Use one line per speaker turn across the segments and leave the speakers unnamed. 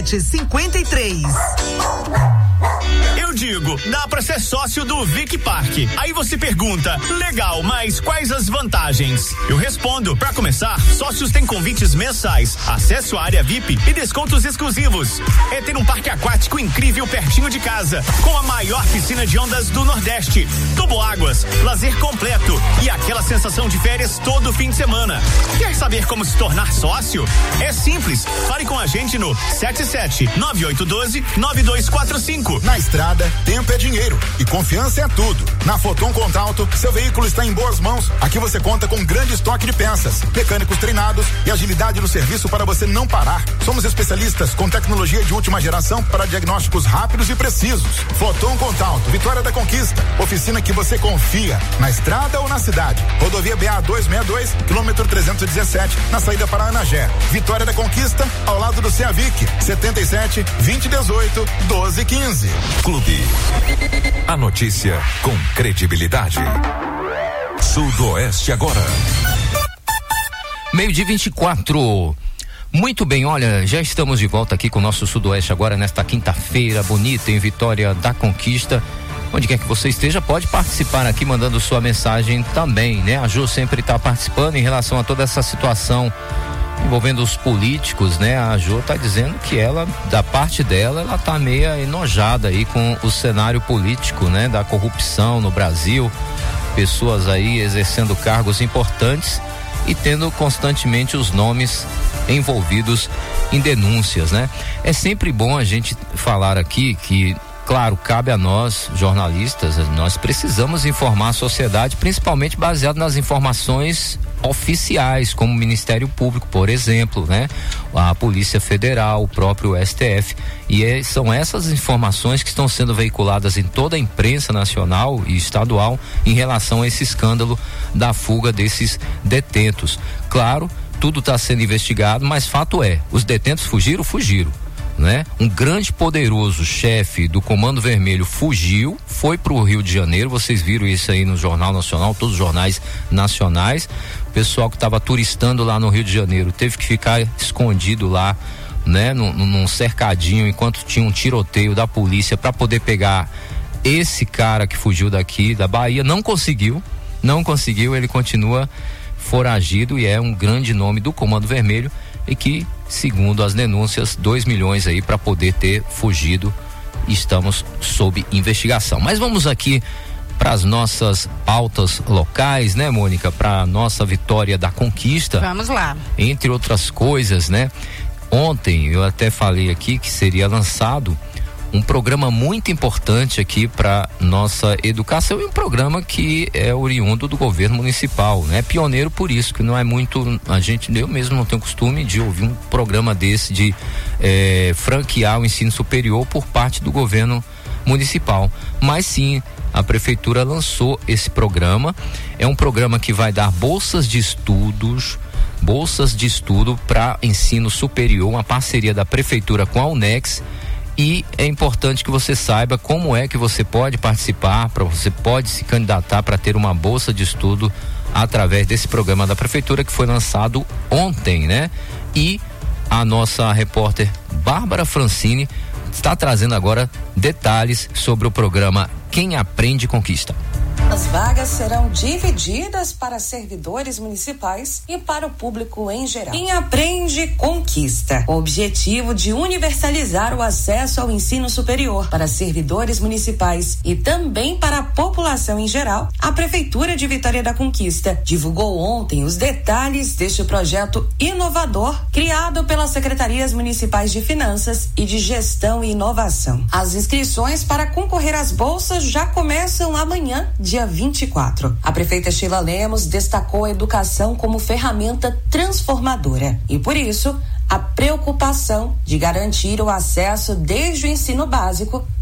53.
Eu digo, dá pra ser sócio do Vic Park. Aí você pergunta, legal, mas quais as vantagens? Eu respondo, pra começar, sócios têm convites mensais, acesso à área VIP e descontos exclusivos. É ter um parque aquático incrível pertinho de casa, com a maior piscina de ondas do Nordeste, toboáguas, lazer completo e aquela sensação de férias todo fim de semana. Quer saber como se tornar sócio? É simples, fale com a gente no 77-9812-9245.
Na estrada, tempo é dinheiro e confiança é tudo. Na Foton Contalto, seu veículo está em boas mãos. Aqui você conta com um grande estoque de peças, mecânicos treinados e agilidade no serviço para você não parar. Somos especialistas com tecnologia de última geração para diagnósticos rápidos e precisos. Foton Contalto, Vitória da Conquista, oficina que você confia, na estrada ou na cidade. Rodovia BA 262, quilômetro 317, na saída para Anagé. Vitória da Conquista, ao lado do CEAVIC, 77-2018-1215.
Clube. A notícia com credibilidade. Sudoeste agora.
12:24. Muito bem, olha, já estamos de volta aqui com o nosso Sudoeste agora nesta quinta-feira bonita em Vitória da Conquista. Onde quer que você esteja, pode participar aqui mandando sua mensagem também, né? A Jô sempre está participando em relação a toda essa situação envolvendo os políticos, né? A Jô está dizendo que ela, da parte dela, ela tá meio enojada aí com o cenário político, né? Da corrupção no Brasil, pessoas aí exercendo cargos importantes e tendo constantemente os nomes envolvidos em denúncias, né? É sempre bom a gente falar aqui que, claro, cabe a nós, jornalistas, nós precisamos informar a sociedade, principalmente baseado nas informações oficiais, como o Ministério Público, por exemplo, né? A Polícia Federal, o próprio STF, e são essas informações que estão sendo veiculadas em toda a imprensa nacional e estadual em relação a esse escândalo da fuga desses detentos. Claro, tudo está sendo investigado, mas fato é, os detentos fugiram, né? Um grande poderoso chefe do Comando Vermelho fugiu, foi para o Rio de Janeiro, vocês viram isso aí no Jornal Nacional, todos os jornais nacionais. O pessoal que estava turistando lá no Rio de Janeiro teve que ficar escondido lá, né? Num cercadinho, enquanto tinha um tiroteio da polícia para poder pegar esse cara que fugiu daqui da Bahia. Não conseguiu, ele continua foragido e é um grande nome do Comando Vermelho e que, segundo as denúncias, 2 milhões aí para poder ter fugido. Estamos sob investigação. Mas vamos aqui para as nossas pautas locais, né, Mônica? Para nossa Vitória da Conquista.
Vamos lá.
Entre outras coisas, né? Ontem eu até falei aqui que seria lançado um programa muito importante aqui para nossa educação e um programa que é oriundo do governo municipal, né? Pioneiro por isso, que não é muito, eu mesmo não tenho costume de ouvir um programa desse de franquear o ensino superior por parte do governo municipal, mas sim, a prefeitura lançou esse programa. É um programa que vai dar bolsas de estudo para ensino superior, uma parceria da prefeitura com a UNEX. E é importante que você saiba como é que você pode participar, você pode se candidatar para ter uma bolsa de estudo através desse programa da prefeitura que foi lançado ontem, né? E a nossa repórter Bárbara Francini está trazendo agora detalhes sobre o programa Quem Aprende Conquista.
As vagas serão divididas para servidores municipais e para o público em geral. Quem aprende, conquista. Com o objetivo de universalizar o acesso ao ensino superior para servidores municipais e também para a população em geral, a Prefeitura de Vitória da Conquista divulgou ontem os detalhes deste projeto inovador criado pelas Secretarias Municipais de Finanças e de Gestão e Inovação. As inscrições para concorrer às bolsas já começam amanhã, dia 24. A prefeita Sheila Lemos destacou a educação como ferramenta transformadora e, por isso, a preocupação de garantir o acesso desde o ensino básico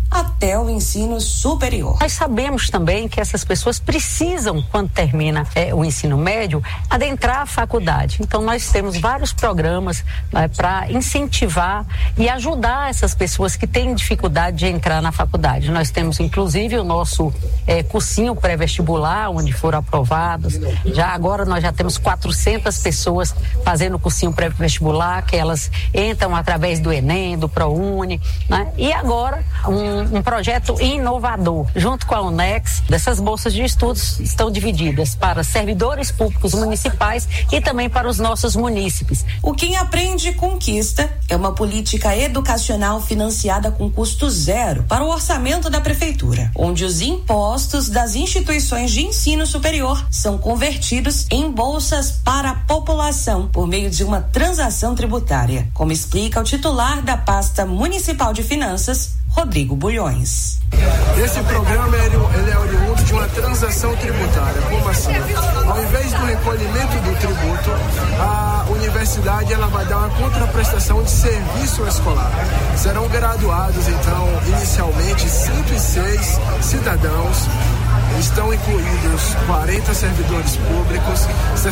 até o ensino superior.
Nós sabemos também que essas pessoas precisam, quando termina o ensino médio, adentrar a faculdade. Então nós temos vários programas para incentivar e ajudar essas pessoas que têm dificuldade de entrar na faculdade. Nós temos inclusive o nosso cursinho pré-vestibular, onde foram aprovados. Já agora nós já temos 400 pessoas fazendo o cursinho pré-vestibular, que elas entram através do Enem, do ProUni, né? E agora um projeto inovador, junto com a UNEX, dessas bolsas de estudos estão divididas para servidores públicos municipais e também para os nossos munícipes.
O Quem Aprende Conquista é uma política educacional financiada com custo zero para o orçamento da prefeitura, onde os impostos das instituições de ensino superior são convertidos em bolsas para a população por meio de uma transação tributária, como explica o titular da pasta municipal de finanças, Rodrigo Bulhões.
Esse programa ele é oriundo de uma transação tributária. Como assim? Ao invés do recolhimento do tributo, a universidade ela vai dar uma contraprestação de serviço escolar. Serão graduados, então, inicialmente 106 cidadãos. Estão incluídos 40 servidores públicos,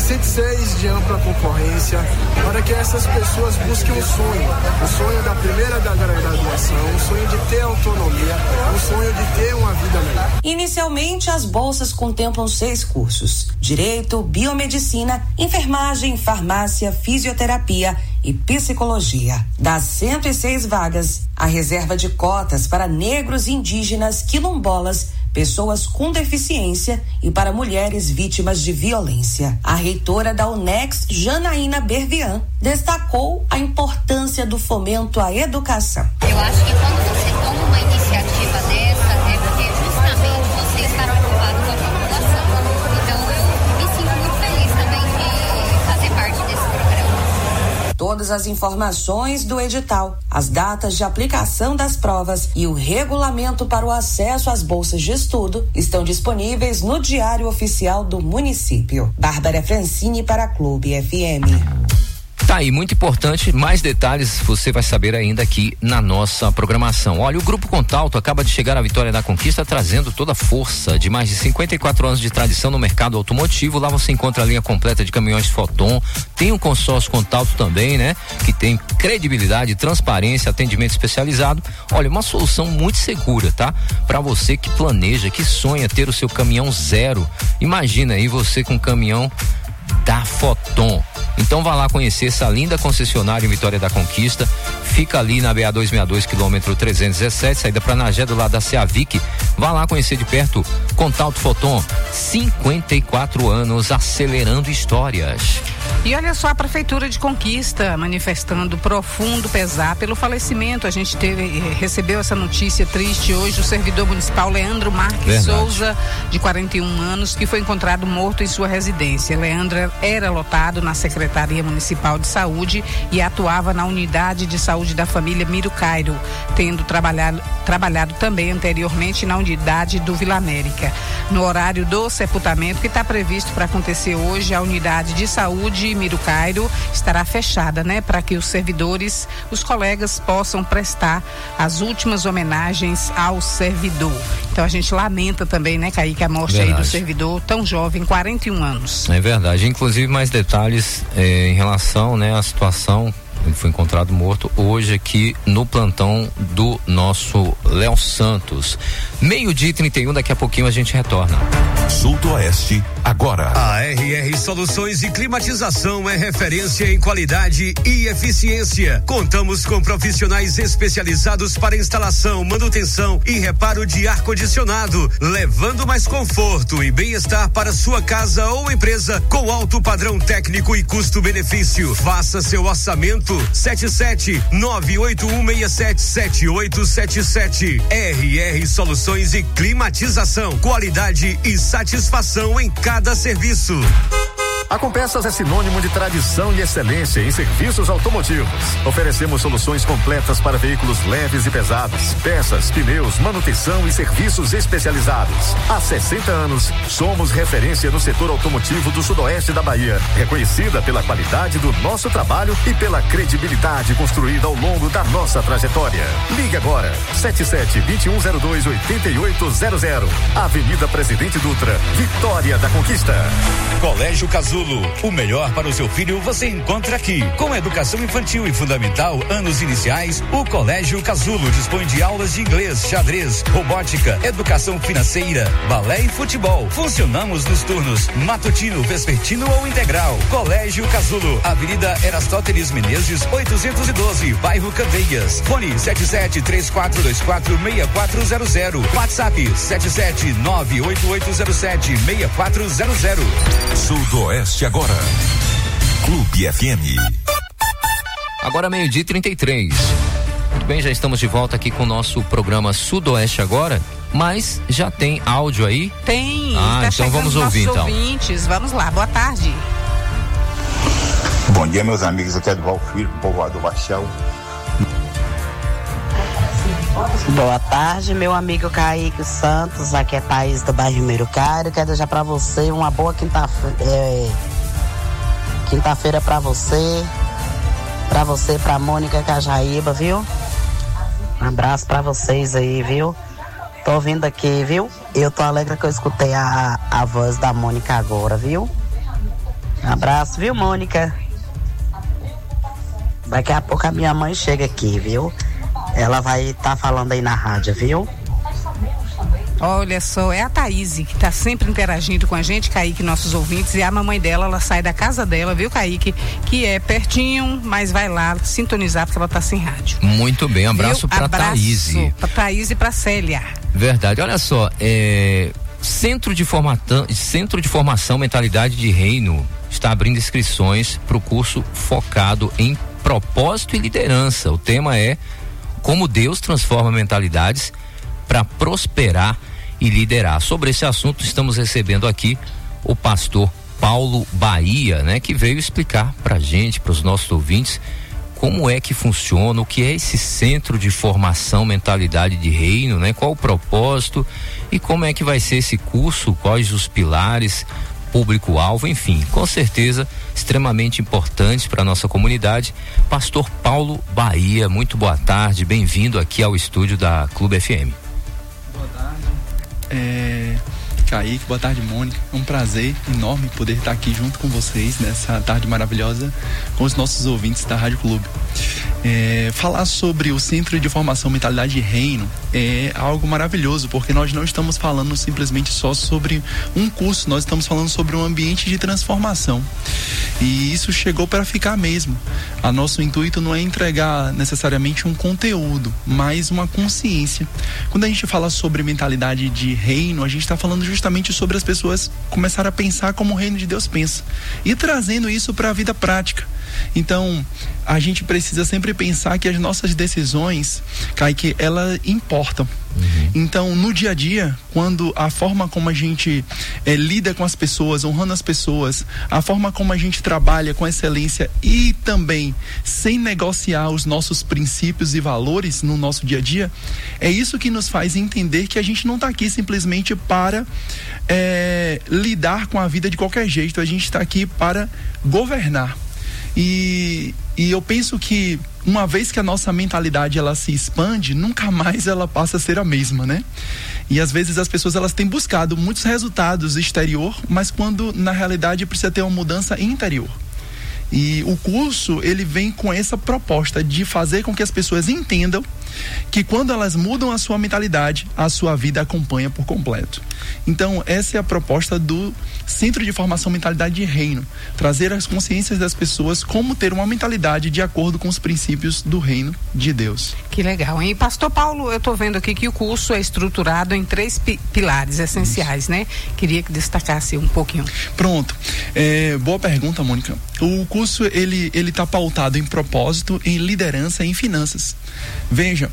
66 de ampla concorrência, para que essas pessoas busquem o sonho da primeira da graduação, o sonho de ter autonomia, o sonho de ter uma vida melhor.
Inicialmente, as bolsas contemplam 6 cursos: Direito, Biomedicina, Enfermagem, Farmácia, Fisioterapia e Psicologia. Das 106 vagas, a reserva de cotas para negros, indígenas, quilombolas, pessoas com deficiência e para mulheres vítimas de violência. A reitora da UNEX, Janaína Bervian, destacou a importância do fomento à educação.
Eu acho que quando você toma uma iniciativa dessa, é porque justamente você está preocupado com a população. Então eu me sinto muito feliz também de fazer parte desse programa.
Todas as informações do edital, as datas de aplicação das provas e o regulamento para o acesso às bolsas de estudo estão disponíveis no Diário Oficial do município. Bárbara Francini para a Clube FM.
Tá aí, muito importante, mais detalhes você vai saber ainda aqui na nossa programação. Olha, o Grupo Contalto acaba de chegar à Vitória da Conquista, trazendo toda a força de mais de 54 anos de tradição no mercado automotivo. Lá você encontra a linha completa de caminhões Foton, tem o consórcio Contalto também, né? Que tem credibilidade, transparência, atendimento especializado. Olha, uma solução muito segura, tá? Para você que planeja, que sonha ter o seu caminhão zero. Imagina aí você com um caminhão da Foton. Então vá lá conhecer essa linda concessionária em Vitória da Conquista. Fica ali na BA 262, quilômetro 317, saída para Nagé, do lado da Ceavic. Vá lá conhecer de perto Contalto Foton, 54 anos acelerando histórias.
E olha só, a Prefeitura de Conquista manifestando profundo pesar pelo falecimento. A gente recebeu essa notícia triste hoje, o servidor municipal Leandro Marques Souza, de 41 anos, que foi encontrado morto em sua residência. Leandro era lotado na Secretaria Municipal de Saúde e atuava na Unidade de Saúde da Família Miro Cairo, tendo trabalhado também anteriormente na unidade do Vila América. No horário do sepultamento, que está previsto para acontecer hoje, a Unidade de Saúde Miro Cairo estará fechada, né? Para que os servidores, os colegas possam prestar as últimas homenagens ao servidor. Então a gente lamenta também, né, Kaique, a morte aí do servidor tão jovem, 41 anos.
É verdade, inclusive mais detalhes em relação, né, à situação. Ele foi encontrado morto hoje aqui no plantão do nosso Léo Santos. 12:31, daqui a pouquinho a gente retorna.
Sul do Oeste, agora.
A RR Soluções de Climatização é referência em qualidade e eficiência. Contamos com profissionais especializados para instalação, manutenção e reparo de ar-condicionado, levando mais conforto e bem-estar para sua casa ou empresa com alto padrão técnico e custo-benefício. Faça seu orçamento 77-981677877. RR Soluções e Climatização, qualidade e satisfação em cada serviço.
A Compeças é sinônimo de tradição e excelência em serviços automotivos. Oferecemos soluções completas para veículos leves e pesados, peças, pneus, manutenção e serviços especializados. Há 60 anos, somos referência no setor automotivo do sudoeste da Bahia, reconhecida pela qualidade do nosso trabalho e pela credibilidade construída ao longo da nossa trajetória. Ligue agora, 77-2102-8800. Avenida Presidente Dutra, Vitória da Conquista.
Colégio Casulo, o melhor para o seu filho você encontra aqui. Com educação infantil e fundamental, anos iniciais, o Colégio Casulo dispõe de aulas de inglês, xadrez, robótica, educação financeira, balé e futebol. Funcionamos nos turnos matutino, vespertino ou integral. Colégio Casulo, Avenida Erastóteles Menezes, 812, bairro Candeias. Fone 77-3424-6400. WhatsApp 7798807-6400.
Sudoeste agora. Clube FM.
Agora 12:33. Muito bem, já estamos de volta aqui com o nosso programa Sudoeste agora, mas já tem áudio aí?
Tem.
Tá então vamos ouvir então.
Ouvintes. Vamos lá, boa tarde.
Bom dia, meus amigos, aqui é Edval Filho, povoado Baixão.
Boa tarde, meu amigo Kaique Santos, aqui é Thaís do bairro Mirucário. Quero desejar pra você uma boa quinta-feira pra você, pra Mônica Cajaíba, viu? Um abraço pra vocês aí, viu? Tô ouvindo aqui, viu? Eu tô alegre que eu escutei a voz da Mônica agora, viu? Um abraço, viu, Mônica? Daqui a pouco a minha mãe chega aqui, viu? Ela vai estar falando aí na rádio, viu?
Olha só, é a Thaís que tá sempre interagindo com a gente, Kaique, nossos ouvintes, e a mamãe dela, ela sai da casa dela, viu, Kaique? Que é pertinho, mas vai lá sintonizar porque ela tá sem rádio.
Muito bem, abraço pra Thaís.
Pra Thaís e pra Célia.
Verdade, olha só, Centro de Formação Mentalidade de Reino está abrindo inscrições para o curso focado em propósito e liderança. O tema é como Deus transforma mentalidades para prosperar e liderar. Sobre esse assunto estamos recebendo aqui o pastor Paulo Bahia, né, que veio explicar pra gente, para os nossos ouvintes, como é que funciona, o que é esse Centro de Formação Mentalidade de Reino, né? Qual o propósito e como é que vai ser esse curso, quais os pilares, público-alvo, enfim, com certeza extremamente importante para a nossa comunidade. Pastor Paulo Bahia, muito boa tarde, bem-vindo aqui ao estúdio da Clube FM.
Boa tarde, Kaique, boa tarde, Mônica. É um prazer enorme poder estar aqui junto com vocês nessa tarde maravilhosa com os nossos ouvintes da Rádio Clube. Falar sobre o Centro de Formação Mentalidade de Reino é algo maravilhoso, porque nós não estamos falando simplesmente só sobre um curso, nós estamos falando sobre um ambiente de transformação. E isso chegou para ficar mesmo. O nosso intuito não é entregar necessariamente um conteúdo, mas uma consciência. Quando a gente fala sobre mentalidade de reino, a gente está falando justamente sobre as pessoas começarem a pensar como o reino de Deus pensa e trazendo isso para a vida prática. Então, a gente precisa sempre pensar que as nossas decisões, Kaique, elas importam. Então, no dia a dia, quando a forma como a gente lida com as pessoas, honrando as pessoas, a forma como a gente trabalha com excelência e também sem negociar os nossos princípios e valores no nosso dia a dia, é isso que nos faz entender que a gente não está aqui simplesmente para lidar com a vida de qualquer jeito, a gente está aqui para governar. E eu penso que uma vez que a nossa mentalidade ela se expande, nunca mais ela passa a ser a mesma, né? E às vezes as pessoas elas têm buscado muitos resultados exterior, mas quando na realidade precisa ter uma mudança interior. E o curso ele vem com essa proposta de fazer com que as pessoas entendam que quando elas mudam a sua mentalidade, a sua vida acompanha por completo. Então essa é a proposta do Centro de Formação Mentalidade de Reino, trazer as consciências das pessoas como ter uma mentalidade de acordo com os princípios do reino de Deus.
Que legal, hein? Pastor Paulo, eu tô vendo aqui que o curso é estruturado em 3 pilares essenciais, isso, né? Queria que destacasse um pouquinho.
Pronto, boa pergunta, Mônica. O curso ele tá pautado em propósito, em liderança e em finanças. Veja,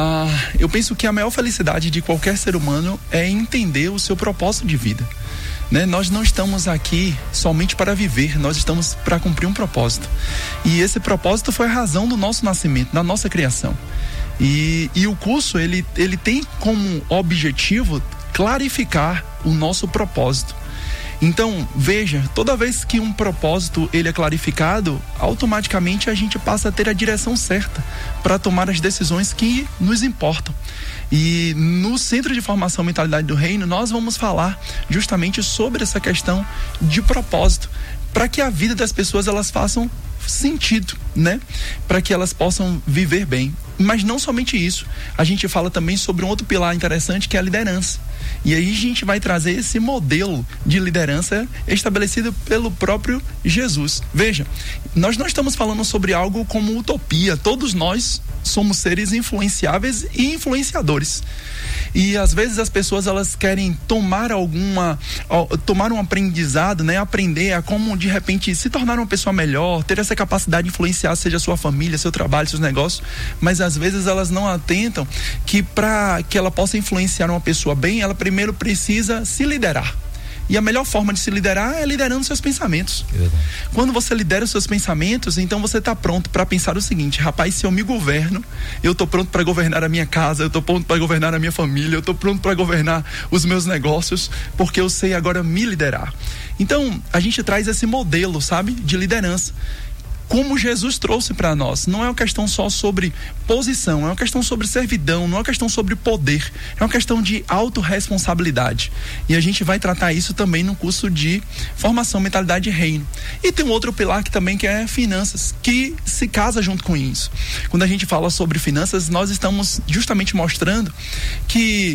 eu penso que a maior felicidade de qualquer ser humano é entender o seu propósito de vida. né? Nós não estamos aqui somente para viver, nós estamos para cumprir um propósito. E esse propósito foi a razão do nosso nascimento, da nossa criação. E o curso, ele tem como objetivo clarificar o nosso propósito. Então, veja, toda vez que um propósito ele é clarificado, automaticamente a gente passa a ter a direção certa para tomar as decisões que nos importam. E no Centro de Formação Mentalidade do Reino, nós vamos falar justamente sobre essa questão de propósito, para que a vida das pessoas elas façam sentido, né? Para que elas possam viver bem. Mas não somente isso, a gente fala também sobre um outro pilar interessante, que é a liderança. E aí a gente vai trazer esse modelo de liderança estabelecido pelo próprio Jesus. Veja, nós não estamos falando sobre algo como utopia. Todos nós somos seres influenciáveis e influenciadores. E às vezes as pessoas elas querem tomar um aprendizado, né? Aprender a como de repente se tornar uma pessoa melhor, ter essa capacidade de influenciar, seja a sua família, seu trabalho, seus negócios, mas às vezes elas não atentam que para que ela possa influenciar uma pessoa bem, ela primeiro precisa se liderar. E a melhor forma de se liderar é liderando seus pensamentos. Quando você lidera os seus pensamentos, então você está pronto para pensar o seguinte: rapaz, se eu me governo, eu estou pronto para governar a minha casa, eu estou pronto para governar a minha família, eu estou pronto para governar os meus negócios, porque eu sei agora me liderar. Então, a gente traz esse modelo, sabe, de liderança, como Jesus trouxe para nós. Não é uma questão só sobre posição, é uma questão sobre servidão, não é uma questão sobre poder, é uma questão de autorresponsabilidade. E a gente vai tratar isso também no curso de Formação Mentalidade de Reino. E tem um outro pilar que é finanças, que se casa junto com isso. Quando a gente fala sobre finanças, nós estamos justamente mostrando que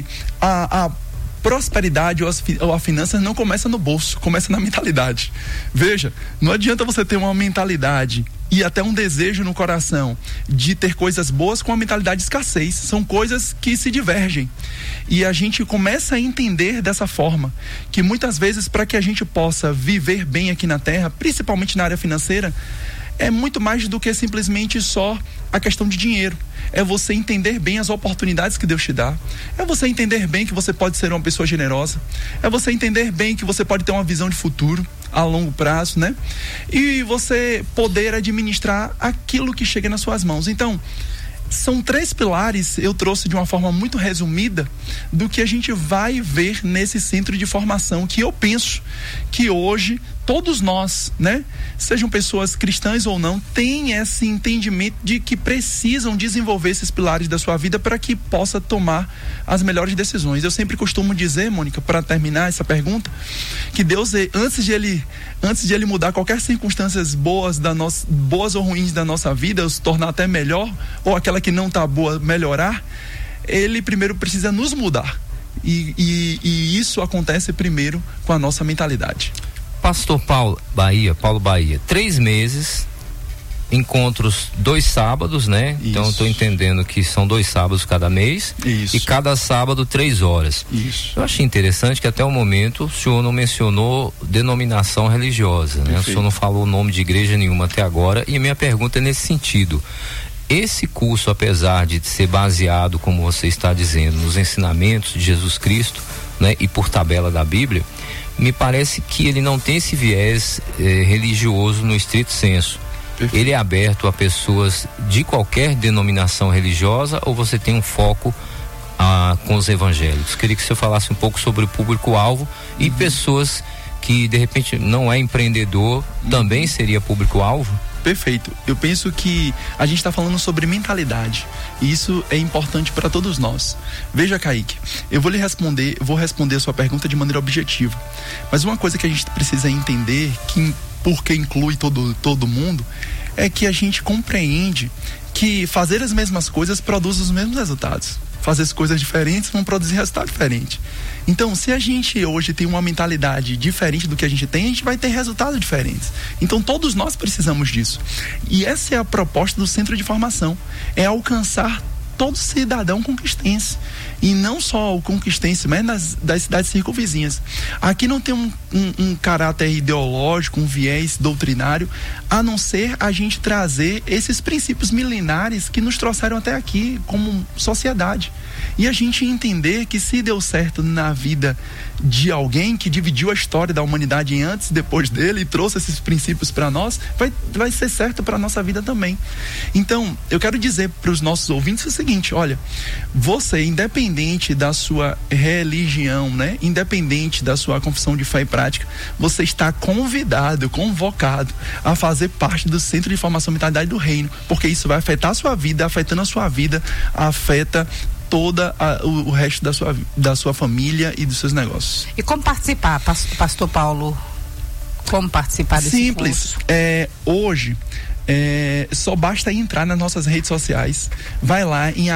a prosperidade ou a finança não começa no bolso, começa na mentalidade. Veja, não adianta você ter uma mentalidade e até um desejo no coração de ter coisas boas com a mentalidade de escassez. São coisas que se divergem. E a gente começa a entender dessa forma, que muitas vezes para que a gente possa viver bem aqui na Terra, principalmente na área financeira, é muito mais do que simplesmente só a questão de dinheiro. É você entender bem as oportunidades que Deus te dá. É você entender bem que você pode ser uma pessoa generosa. É você entender bem que você pode ter uma visão de futuro a longo prazo, né? E você poder administrar aquilo que chega nas suas mãos. Então, são 3 pilares, eu trouxe de uma forma muito resumida do que a gente vai ver nesse centro de formação, que eu penso que hoje todos nós, né, sejam pessoas cristãs ou não, têm esse entendimento de que precisam desenvolver esses pilares da sua vida para que possa tomar as melhores decisões. Eu sempre costumo dizer, Mônica, para terminar essa pergunta, que Deus, antes de ele mudar qualquer circunstâncias boas ou ruins da nossa vida, ou se tornar até melhor, ou aquela que não está boa melhorar, ele primeiro precisa nos mudar. E isso acontece primeiro com a nossa mentalidade.
Pastor Paulo Bahia, 3 meses, encontros 2 sábados, né? Isso. Então eu estou entendendo que são 2 sábados cada mês. Isso. E cada sábado 3 horas. Isso. Eu achei interessante que até o momento o senhor não mencionou denominação religiosa, né? Perfeito. O senhor não falou o nome de igreja nenhuma até agora, e a minha pergunta é nesse sentido. Esse curso, apesar de ser baseado, como você está dizendo, nos ensinamentos de Jesus Cristo, né? E por tabela da Bíblia, me parece que ele não tem esse viés religioso no estrito senso. Perfeito. Ele é aberto a pessoas de qualquer denominação religiosa, ou você tem um foco com os evangélicos? Queria que você falasse um pouco sobre o público-alvo e pessoas que de repente não é empreendedor, também seria público-alvo?
Perfeito. Eu penso que a gente está falando sobre mentalidade, e isso é importante para todos nós. Veja, Kaique, eu vou responder a sua pergunta de maneira objetiva, mas uma coisa que a gente precisa entender, porque inclui todo mundo, é que a gente compreende que fazer as mesmas coisas produz os mesmos resultados. Fazer as coisas diferentes vão produzir resultado diferente. Então, se a gente hoje tem uma mentalidade diferente do que a gente tem, vai ter resultados diferentes. Então, todos nós precisamos disso. E essa é a proposta do Centro de Formação, é alcançar todo cidadão conquistense. E não só o conquistense, mas das cidades circunvizinhas. Aqui não tem um caráter ideológico, um viés doutrinário, a não ser a gente trazer esses princípios milenares que nos trouxeram até aqui como sociedade. E a gente entender que se deu certo na vida de alguém que dividiu a história da humanidade antes e depois dele e trouxe esses princípios para nós, vai ser certo para nossa vida também. Então, eu quero dizer para os nossos ouvintes o seguinte: olha, você, independente da sua religião, né, independente da sua confissão de fé e prática, você está convidado, convocado a fazer parte do Centro de Informação e Mentalidade do Reino, porque isso vai afetar a sua vida, afetando a sua vida, afeta toda o resto da sua família e dos seus negócios.
E como participar, Pastor Paulo? Como participar desse
Simples.
curso?
Hoje só basta entrar nas nossas redes sociais. Vai lá em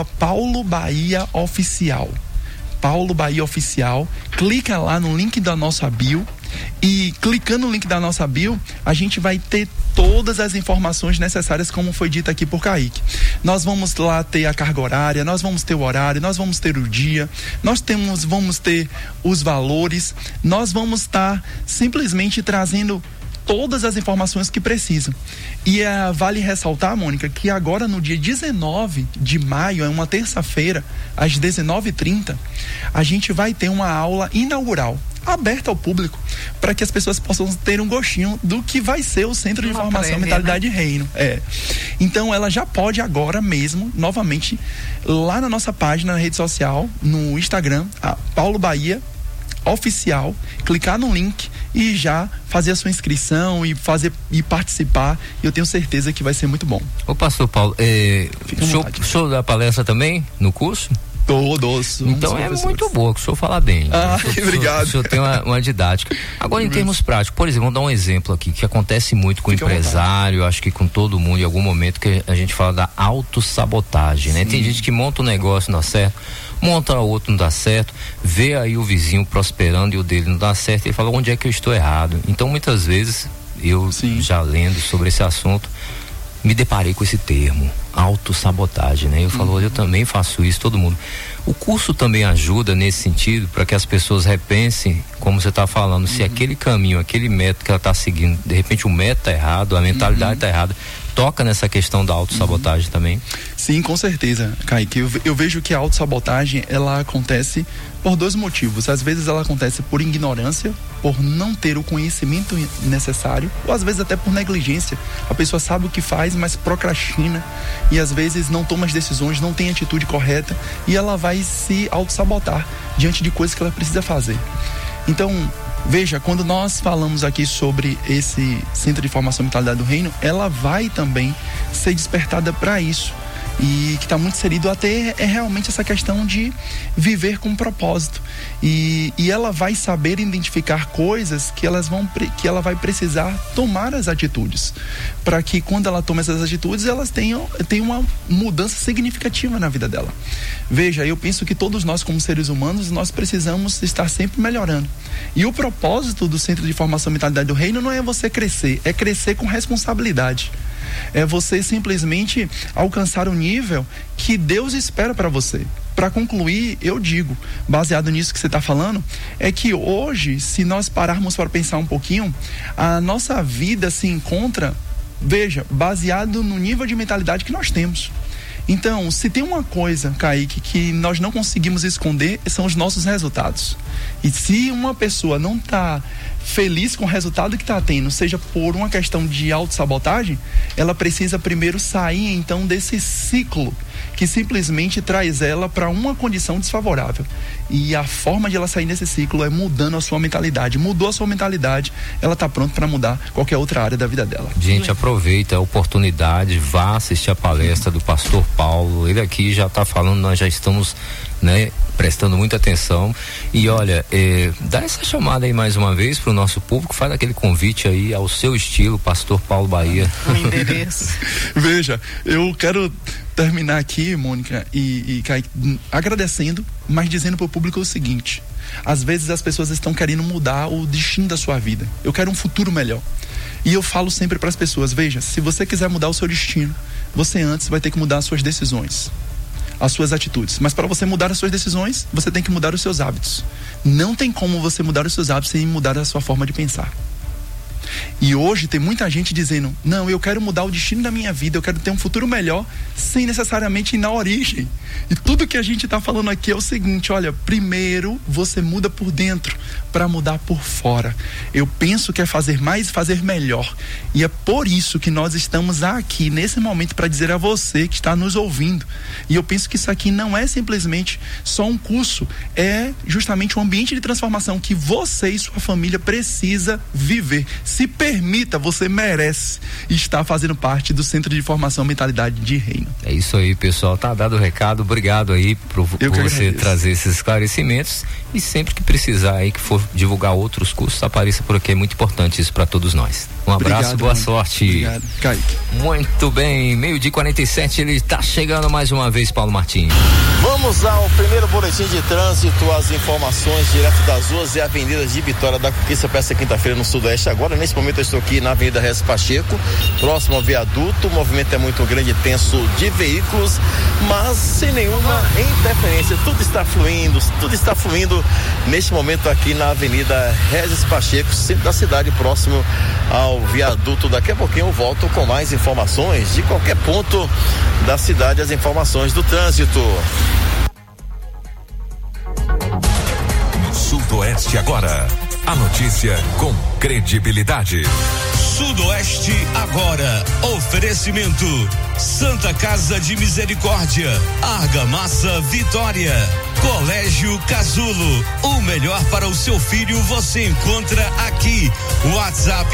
@PauloBahiaOficial. Paulo Bahia Oficial, clica lá no link da nossa bio, e clicando no link da nossa bio, a gente vai ter todas as informações necessárias, como foi dito aqui por Kaique. Nós vamos lá ter a carga horária, nós vamos ter o horário, nós vamos ter o dia, vamos ter os valores, nós vamos estar simplesmente trazendo todas as informações que precisam. E vale ressaltar, Mônica, que agora no dia 19 de maio, é uma terça-feira, às 19h30, a gente vai ter uma aula inaugural, aberta ao público, para que as pessoas possam ter um gostinho do que vai ser o Centro de Informação e Mentalidade Reino. Então ela já pode agora mesmo, novamente, lá na nossa página, na rede social, no Instagram, Paulo Bahia Oficial, clicar no link e já fazer a sua inscrição e participar. Eu tenho certeza que vai ser muito bom.
Ô pastor Paulo, o senhor dá palestra também no curso?
Todos.
Então é muito boa, que o senhor fala bem.
Obrigado.
O senhor tem uma didática. Agora, em termos práticos, por exemplo, vamos dar um exemplo aqui, que acontece muito com o empresário, acho que com todo mundo, em algum momento, que a gente fala da autossabotagem, né? Tem gente que monta um negócio, não dá certo, monta o outro, não dá certo, vê aí o vizinho prosperando e o dele não dá certo, e fala, onde é que eu estou errado? Então, muitas vezes, eu já lendo sobre esse assunto, me deparei com esse termo, autossabotagem, né? Eu falo, eu também faço isso, todo mundo. O curso também ajuda nesse sentido, para que as pessoas repensem, como você está falando, se aquele caminho, aquele método que ela está seguindo, de repente o método está errado, a mentalidade está errada, toca nessa questão da autossabotagem também?
Sim, com certeza, Kaique. Eu vejo que a autossabotagem, ela acontece por dois motivos. Às vezes ela acontece por ignorância, por não ter o conhecimento necessário, ou às vezes até por negligência. A pessoa sabe o que faz, mas procrastina e às vezes não toma as decisões, não tem a atitude correta e ela vai se autossabotar diante de coisas que ela precisa fazer. Então, veja, quando nós falamos aqui sobre esse Centro de Informação e Mentalidade do Reino, ela vai também ser despertada para isso. E que está muito inserido até realmente essa questão de viver com propósito. E ela vai saber identificar coisas que ela vai precisar tomar as atitudes. Para que quando ela toma essas atitudes, elas tenham uma mudança significativa na vida dela. Veja, eu penso que todos nós, como seres humanos, nós precisamos estar sempre melhorando. E o propósito do Centro de Formação e Mentalidade do Reino não é você crescer, é crescer com responsabilidade. É você simplesmente alcançar o nível que Deus espera para você. Para concluir, eu digo, baseado nisso que você está falando, é que hoje, se nós pararmos para pensar um pouquinho, a nossa vida se encontra, veja, baseado no nível de mentalidade que nós temos. Então, se tem uma coisa, Kaique, que nós não conseguimos esconder, são os nossos resultados. E se uma pessoa não está feliz com o resultado que está tendo, seja por uma questão de autossabotagem, ela precisa primeiro sair então desse ciclo que simplesmente traz ela para uma condição desfavorável. E a forma de ela sair desse ciclo é mudando a sua mentalidade. Mudou a sua mentalidade, ela está pronta para mudar qualquer outra área da vida dela.
Gente, aproveita a oportunidade, vá assistir a palestra do pastor Paulo. Ele aqui já está falando, nós já estamos, né, prestando muita atenção. E olha, dá essa chamada aí mais uma vez para o nosso público, faz aquele convite aí ao seu estilo, pastor Paulo Bahia.
O endereço.
Veja, eu quero terminar aqui, Mônica e Kaique, agradecendo, mas dizendo para o público o seguinte: às vezes as pessoas estão querendo mudar o destino da sua vida. Eu quero um futuro melhor. E eu falo sempre para as pessoas: veja, se você quiser mudar o seu destino, você antes vai ter que mudar as suas decisões. as suas atitudes. Mas para você mudar as suas decisões, você tem que mudar os seus hábitos. Não tem como você mudar os seus hábitos sem mudar a sua forma de pensar. E hoje tem muita gente dizendo, não, eu quero mudar o destino da minha vida, eu quero ter um futuro melhor, sem necessariamente ir na origem. E tudo que a gente está falando aqui é o seguinte, olha, primeiro você muda por dentro para mudar por fora. Eu penso que é fazer mais e fazer melhor. E é por isso que nós estamos aqui nesse momento para dizer a você que está nos ouvindo. E eu penso que isso aqui não é simplesmente só um curso, é justamente um ambiente de transformação que você e sua família precisa viver. Se permita, você merece estar fazendo parte do Centro de Formação Mentalidade de Reino.
É isso aí, pessoal, tá dado o recado, obrigado aí por você trazer esses esclarecimentos, e sempre que precisar aí, que for divulgar outros cursos, apareça por aqui, é muito importante isso para todos nós. Um abraço, boa sorte.
Obrigado, Kaique.
Muito bem, 12:47, ele está chegando mais uma vez, Paulo Martins.
Vamos ao primeiro boletim de trânsito, as informações direto das ruas e avenidas de Vitória da Conquista para essa quinta-feira no Sudoeste. Agora, nesse momento, eu estou aqui na Avenida Regis Pacheco, próximo ao viaduto. O movimento é muito grande e intenso de veículos, mas sem nenhuma interferência. Tudo está fluindo neste momento aqui na Avenida Regis Pacheco, centro da cidade, próximo ao viaduto. Daqui a pouquinho eu volto com mais informações de qualquer ponto da cidade, as informações do trânsito.
Sudoeste agora. A notícia com credibilidade.
Sudoeste agora. Oferecimento: Santa Casa de Misericórdia, Argamassa Vitória, Colégio Casulo. O melhor para o seu filho você encontra aqui. WhatsApp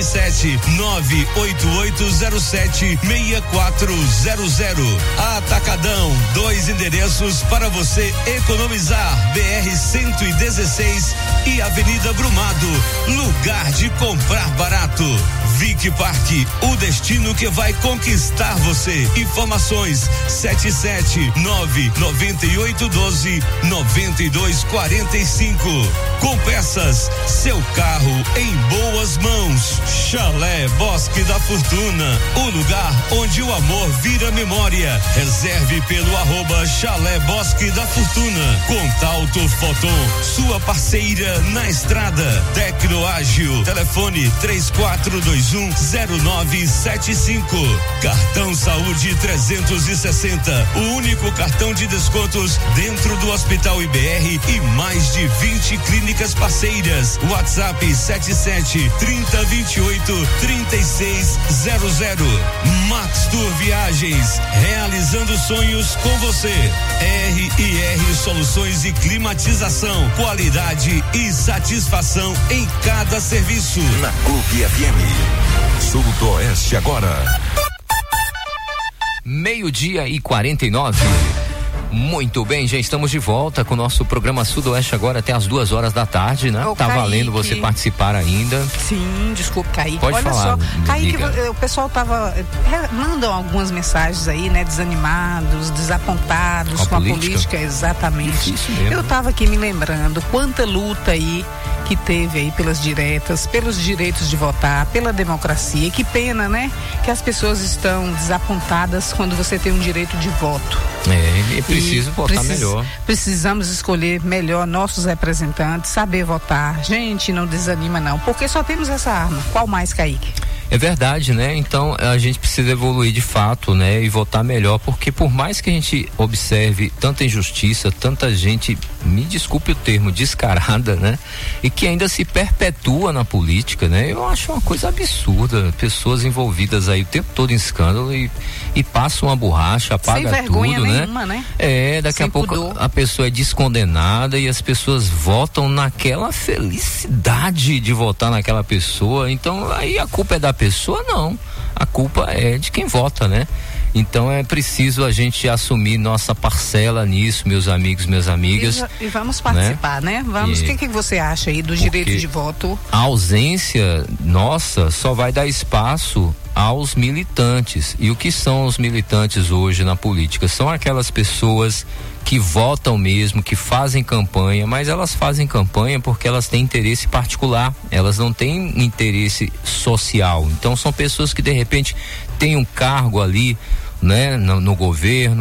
77988076400. Atacadão, 2 endereços para você economizar: BR-116 e Avenida Brumado. Lugar de comprar barato. Vic Parque, o destino que vai conquistar você. Informações 77998129245. Com peças, seu carro em boas mãos. Chalé Bosque da Fortuna, o lugar onde o amor vira memória. Reserve pelo @Chalé Bosque da Fortuna. Contalto Foton, sua parceira na estrada. Tecnoágil, telefone 34210975. Cartão Saúde 360, o único cartão de descontos dentro do Hospital IBR e mais de 20 clínicas parceiras. WhatsApp 7730283600. Max Tour Viagens, realizando sonhos com você. R&R Soluções e Climatização, qualidade e satisfação em cada serviço.
Na Clube FM. Sudoeste agora.
12:49. Muito bem, já estamos de volta com o nosso programa Sudoeste agora até as 2 da tarde, né? Tá
Kaique,
valendo você participar ainda.
Sim, desculpe, Kaique.
Pode
Olha
falar,
só, Kaique,
diga.
o pessoal mandam algumas mensagens aí, né? Desanimados, desapontados com a política, exatamente. Eu tava aqui me lembrando quanta luta aí que teve aí pelas diretas, pelos direitos de votar, pela democracia. E que pena, né? Que as pessoas estão desapontadas quando você tem um direito de voto.
É preciso votar melhor.
Precisamos escolher melhor nossos representantes, saber votar. Gente, não desanima não, porque só temos essa arma. Qual mais, Kaique?
É verdade, né? Então a gente precisa evoluir de fato, né? E votar melhor, porque por mais que a gente observe tanta injustiça, tanta gente, me desculpe o termo, descarada, né? E que ainda se perpetua na política, né? Eu acho uma coisa absurda, pessoas envolvidas aí o tempo todo em escândalo e passam uma borracha, apaga
sem vergonha
tudo,
nenhuma, né?
Daqui
sem
a pouco
pudor.
A pessoa é descondenada e as pessoas votam naquela felicidade de votar naquela pessoa. Então aí a culpa é da pessoa? Não, a culpa é de quem vota, né? Então é preciso a gente assumir nossa parcela nisso, meus amigos, minhas amigas.
E vamos participar, né? Vamos. O que você acha aí do direito de voto?
A ausência nossa só vai dar espaço aos militantes. E o que são os militantes hoje na política? São aquelas pessoas que votam mesmo, que fazem campanha, mas elas fazem campanha porque elas têm interesse particular, elas não têm interesse social. Então são pessoas que de repente têm um cargo ali, né, no governo,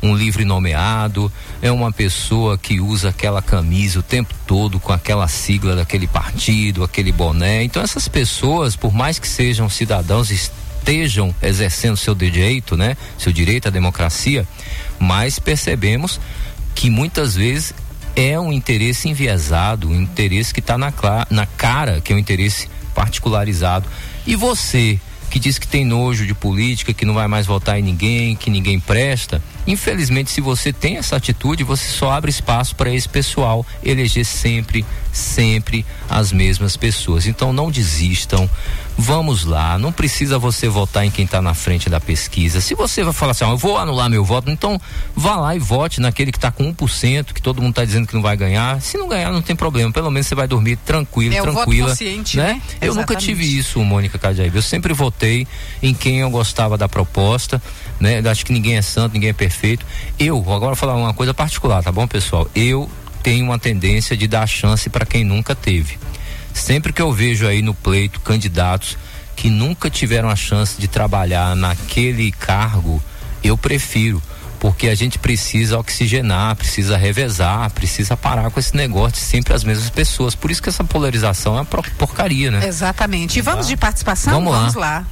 um livre nomeado, é uma pessoa que usa aquela camisa o tempo todo com aquela sigla daquele partido, aquele boné. Então essas pessoas, por mais que sejam cidadãos, estejam exercendo seu direito, né? Seu direito à democracia, mas percebemos que muitas vezes é um interesse enviesado, um interesse que está na cara, que é um interesse particularizado. E você, que diz que tem nojo de política, que não vai mais votar em ninguém, que ninguém presta, infelizmente, se você tem essa atitude, você só abre espaço para esse pessoal eleger sempre as mesmas pessoas. Então não desistam, vamos lá, não precisa você votar em quem está na frente da pesquisa. Se você vai falar assim, eu vou anular meu voto, então vá lá e vote naquele que está com 1%, que todo mundo está dizendo que não vai ganhar. Se não ganhar, não tem problema, pelo menos você vai dormir tranquila.
O voto consciente, né?
Eu nunca tive isso, Mônica Cajaíba, eu sempre votei em quem eu gostava da proposta, né? Acho que ninguém é santo, ninguém é perfeito. Eu vou agora falar uma coisa particular, tá bom, pessoal? Eu tenho uma tendência de dar chance para quem nunca teve. Sempre que eu vejo aí no pleito candidatos que nunca tiveram a chance de trabalhar naquele cargo, eu prefiro, porque a gente precisa oxigenar, precisa revezar, precisa parar com esse negócio de sempre as mesmas pessoas. Por isso que essa polarização é uma porcaria, né?
Exatamente. E vamos de participação? Vamos lá.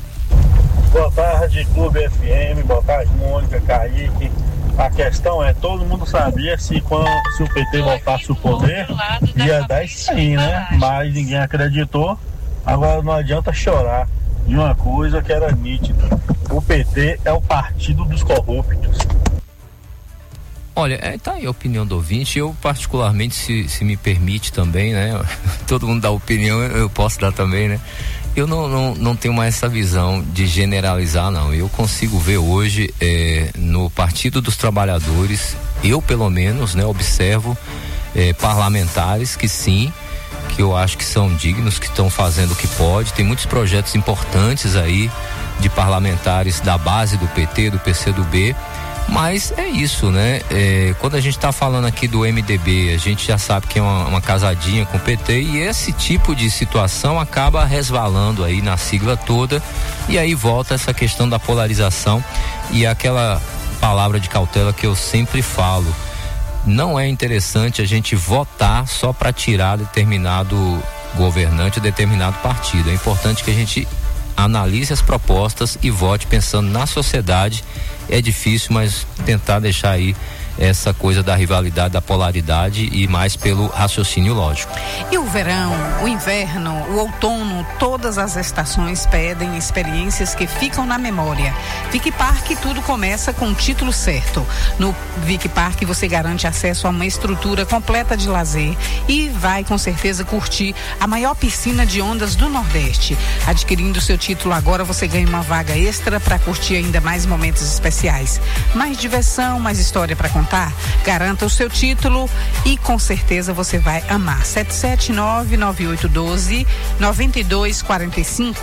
Boa tarde, Clube FM, boa tarde, Mônica, Kaique. A questão é, todo mundo sabia se o PT voltasse o poder, ia dar isso aí, né? Mas ninguém acreditou. Agora não adianta chorar de uma coisa que era nítida. O PT é o partido dos corruptos.
Olha, tá aí a opinião do ouvinte. Eu particularmente, se me permite também, né? Todo mundo dá opinião, eu posso dar também, né? Eu não tenho mais essa visão de generalizar, não. Eu consigo ver hoje no Partido dos Trabalhadores, eu pelo menos, né, observo parlamentares que sim, que eu acho que são dignos, que estão fazendo o que pode. Tem muitos projetos importantes aí de parlamentares da base do PT, do PCdoB. Mas é isso, né? Quando a gente está falando aqui do MDB, a gente já sabe que é uma casadinha com o PT, e esse tipo de situação acaba resvalando aí na sigla toda, e aí volta essa questão da polarização e aquela palavra de cautela que eu sempre falo: não é interessante a gente votar só para tirar determinado governante, determinado partido. É importante que a gente analise as propostas e vote pensando na sociedade. É difícil, mas tentar deixar aí essa coisa da rivalidade, da polaridade, e mais pelo raciocínio lógico.
E o verão, o inverno, o outono, todas as estações pedem experiências que ficam na memória. Vic Park, tudo começa com o título certo. No Vic Park você garante acesso a uma estrutura completa de lazer e vai com certeza curtir a maior piscina de ondas do Nordeste. Adquirindo seu título agora, você ganha uma vaga extra para curtir ainda mais momentos especiais. Mais diversão, mais história para contar. Garanta o seu título e com certeza você vai amar. 779-9812-9245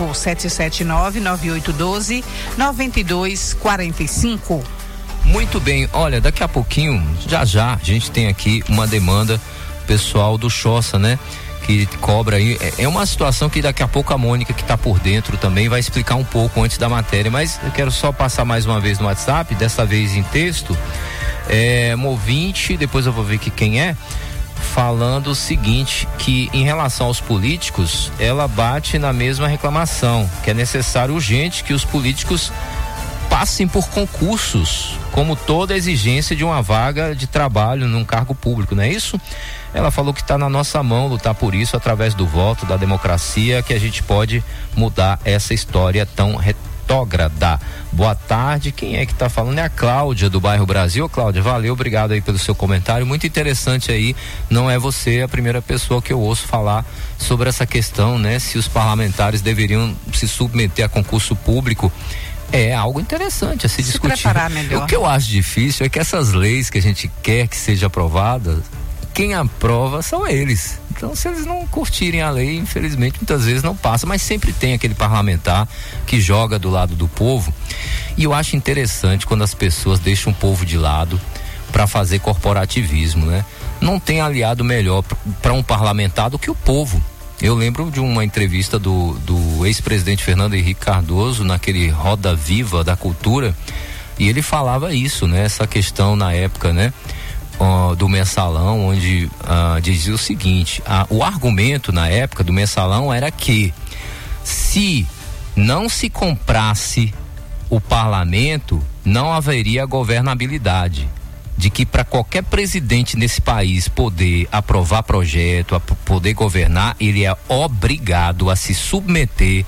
779-9812-9245.
Muito bem, olha, daqui a pouquinho, já a gente tem aqui uma demanda pessoal do Choça, né? Que cobra aí, é uma situação que daqui a pouco a Mônica, que está por dentro também, vai explicar um pouco antes da matéria, mas eu quero só passar mais uma vez no WhatsApp, dessa vez em texto. Um ouvinte, depois eu vou ver aqui quem é, falando o seguinte, que em relação aos políticos, ela bate na mesma reclamação, que é necessário urgente que os políticos passem por concursos, como toda exigência de uma vaga de trabalho num cargo público, não é isso? Ela falou que está na nossa mão lutar por isso através do voto, da democracia, que a gente pode mudar essa história tão retrógrada. Boa tarde, quem é que está falando? É a Cláudia, do bairro Brasil. Cláudia, valeu, obrigado aí pelo seu comentário, muito interessante aí. Não é você a primeira pessoa que eu ouço falar sobre essa questão, né? Se os parlamentares deveriam se submeter a concurso público. É algo interessante a se discutir.
Preparar melhor.
O que eu acho difícil é que essas leis que a gente quer que sejam aprovadas, quem aprova são eles. Então, se eles não curtirem a lei, infelizmente, muitas vezes não passa, mas sempre tem aquele parlamentar que joga do lado do povo. E eu acho interessante quando as pessoas deixam o povo de lado para fazer corporativismo, né? Não tem aliado melhor para um parlamentar do que o povo. Eu lembro de uma entrevista do ex-presidente Fernando Henrique Cardoso naquele Roda Viva da Cultura, E ele falava isso, né? Essa questão na época, né? Do mensalão, onde dizia o seguinte, o argumento na época do mensalão era que se não se comprasse o parlamento, não haveria governabilidade, de que para qualquer presidente nesse país poder aprovar projeto, poder governar, ele é obrigado a se submeter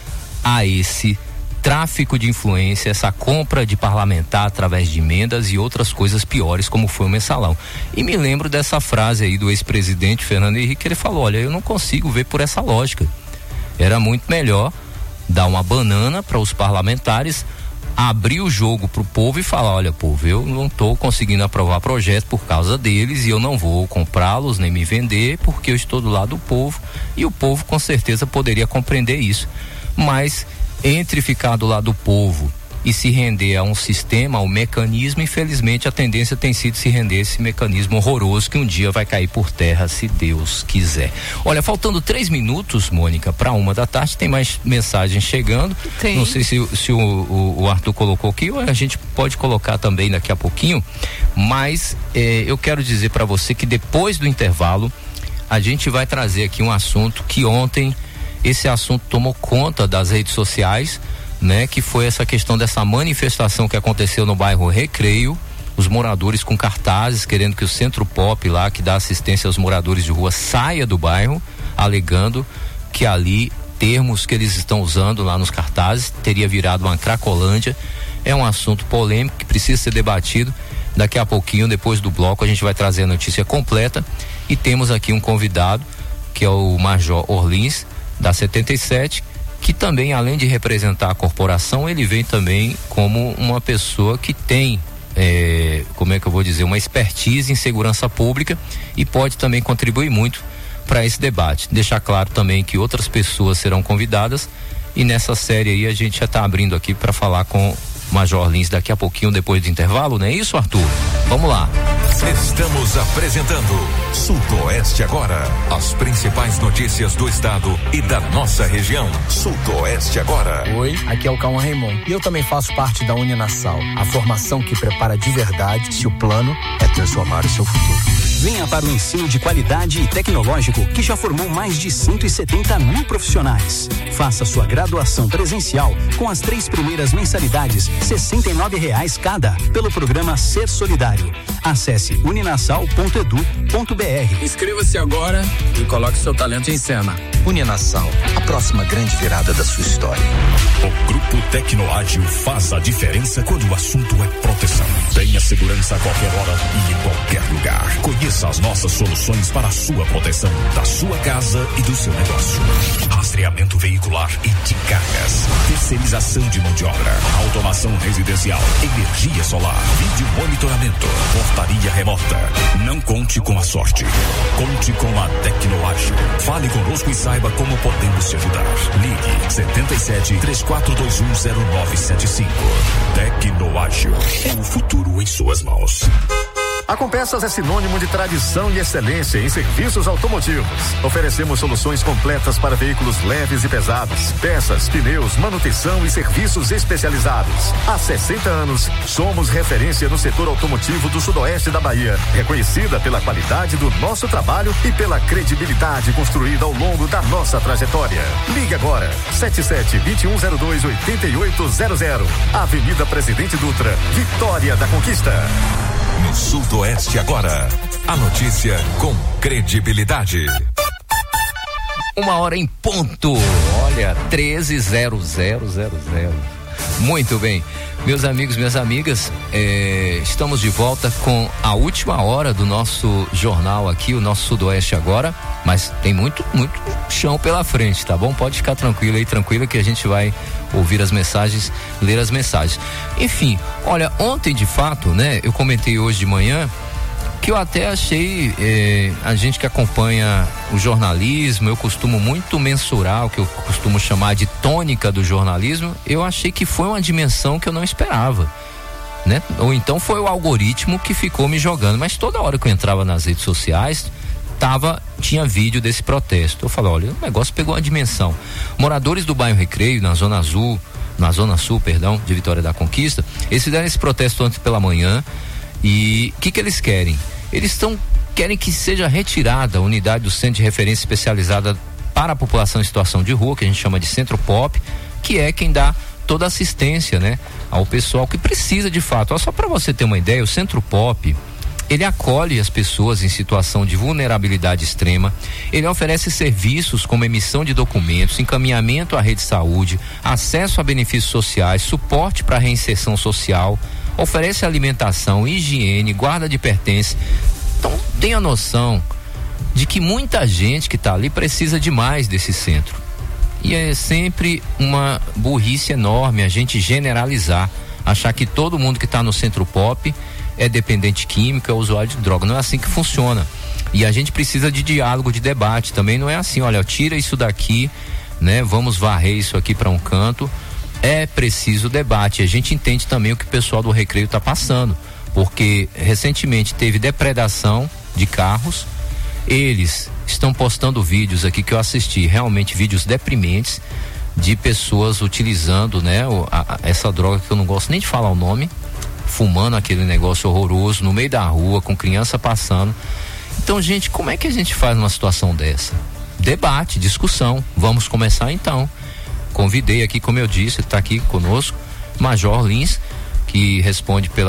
a esse tráfico de influência, essa compra de parlamentar através de emendas e outras coisas piores, como foi o mensalão. E me lembro dessa frase aí do ex-presidente Fernando Henrique, ele falou, olha, eu não consigo ver por essa lógica. Era muito melhor dar uma banana para os parlamentares, abrir o jogo para o povo e falar, olha, povo, eu não estou conseguindo aprovar projeto por causa deles e eu não vou comprá-los nem me vender porque eu estou do lado do povo, e o povo com certeza poderia compreender isso. Mas entre ficar do lado do povo e se render a um sistema, a um mecanismo, infelizmente a tendência tem sido se render a esse mecanismo horroroso que um dia vai cair por terra, se Deus quiser. Olha, faltando 3 minutos, Mônica, para 1h, tem mais mensagens chegando. Tem. Não sei se o Arthur colocou aqui, ou a gente pode colocar também daqui a pouquinho, mas eu quero dizer para você que depois do intervalo a gente vai trazer aqui um assunto que ontem esse assunto tomou conta das redes sociais, né? Que foi essa questão dessa manifestação que aconteceu no bairro Recreio, os moradores com cartazes querendo que o Centro Pop lá, que dá assistência aos moradores de rua, saia do bairro, alegando que ali termos que eles estão usando lá nos cartazes teria virado uma cracolândia. É um assunto polêmico que precisa ser debatido. Daqui a pouquinho, depois do bloco, a gente vai trazer a notícia completa e temos aqui um convidado que é o Major Orlins da 77, que também, além de representar a corporação, ele vem também como uma pessoa que tem, como é que eu vou dizer, uma expertise em segurança pública e pode também contribuir muito para esse debate. Deixar claro também que outras pessoas serão convidadas e nessa série aí a gente já está abrindo aqui para falar com Major Lins daqui a pouquinho, depois do intervalo, não é isso, Arthur? Vamos lá.
Estamos apresentando Sudoeste Agora. As principais notícias do estado e da nossa região. Sudoeste Agora.
Oi, aqui é o Cauã Raymond e eu também faço parte da Uninasal, a formação que prepara de verdade se o plano é transformar o seu futuro.
Venha para o ensino de qualidade e tecnológico que já formou mais de 170 mil profissionais. Faça sua graduação presencial com as 3 primeiras mensalidades, R$69 cada, pelo programa Ser Solidário. Acesse uninasal.edu.br.
Inscreva-se agora e coloque seu talento em cena. Uninasal, a próxima grande virada da sua história.
O Grupo Tecnoágil faz a diferença quando o assunto é proteção. Tenha segurança a qualquer hora e em qualquer lugar. Conheça as nossas soluções para a sua proteção, da sua casa e do seu negócio. Rastreamento veicular e de cargas. Terceirização de mão de obra. Automação residencial. Energia solar. Vídeo monitoramento. Portaria remota. Não conte com a sorte. Conte com a Tecnoágil. Fale conosco e saiba como podemos te ajudar. Ligue 77-3421-0975. Tecnoágil. O futuro em suas mãos.
A Compessas é sinônimo de tradição e excelência em serviços automotivos. Oferecemos soluções completas para veículos leves e pesados, peças, pneus, manutenção e serviços especializados. Há 60 anos, somos referência no setor automotivo do sudoeste da Bahia, reconhecida pela qualidade do nosso trabalho e pela credibilidade construída ao longo da nossa trajetória. Ligue agora, 77-2102-8800, Avenida Presidente Dutra, Vitória da Conquista.
No Sudoeste Agora, a notícia com credibilidade.
1h em ponto, olha, 13:00. Muito bem, meus amigos, minhas amigas, estamos de volta com a última hora do nosso jornal aqui, o nosso Sudoeste Agora, mas tem muito chão pela frente, tá bom? Pode ficar tranquilo aí, tranquila que a gente vai ouvir as mensagens, ler as mensagens. Enfim, olha, ontem de fato, né, eu comentei hoje de manhã que eu até achei, a gente que acompanha o jornalismo, eu costumo muito mensurar o que eu costumo chamar de tônica do jornalismo, eu achei que foi uma dimensão que eu não esperava, né? Ou então foi o algoritmo que ficou me jogando, mas toda hora que eu entrava nas redes sociais, tinha vídeo desse protesto. Eu falei, olha, o negócio pegou uma dimensão. Moradores do bairro Recreio, na Zona Azul, na Zona Sul, perdão, de Vitória da Conquista, eles fizeram esse protesto ontem pela manhã. E o que eles querem? Eles querem que seja retirada a unidade do Centro de Referência Especializada para a População em Situação de Rua, que a gente chama de Centro POP, que é quem dá toda a assistência, né, ao pessoal que precisa de fato. Só para você ter uma ideia, o Centro POP, ele acolhe as pessoas em situação de vulnerabilidade extrema, ele oferece serviços como emissão de documentos, encaminhamento à rede de saúde, acesso a benefícios sociais, suporte para reinserção social, oferece alimentação, higiene, guarda de pertences. Então tenha noção de que muita gente que está ali precisa demais desse centro. E é sempre uma burrice enorme a gente generalizar, achar que todo mundo que está no Centro POP é dependente químico, é usuário de droga. Não é assim que funciona. E a gente precisa de diálogo, de debate. Também não é assim, olha, tira isso daqui, né? Vamos varrer isso aqui para um canto. É preciso debate. A gente entende também o que o pessoal do Recreio está passando, porque recentemente teve depredação de carros. Eles estão postando vídeos aqui que eu assisti, realmente vídeos deprimentes de pessoas utilizando, né, essa droga que eu não gosto nem de falar o nome, fumando aquele negócio horroroso no meio da rua, com criança passando. Então, gente, como é que a gente faz numa situação dessa? Debate, discussão. Vamos começar então. Convidei aqui, como eu disse, está aqui conosco, Major Lins, que responde pela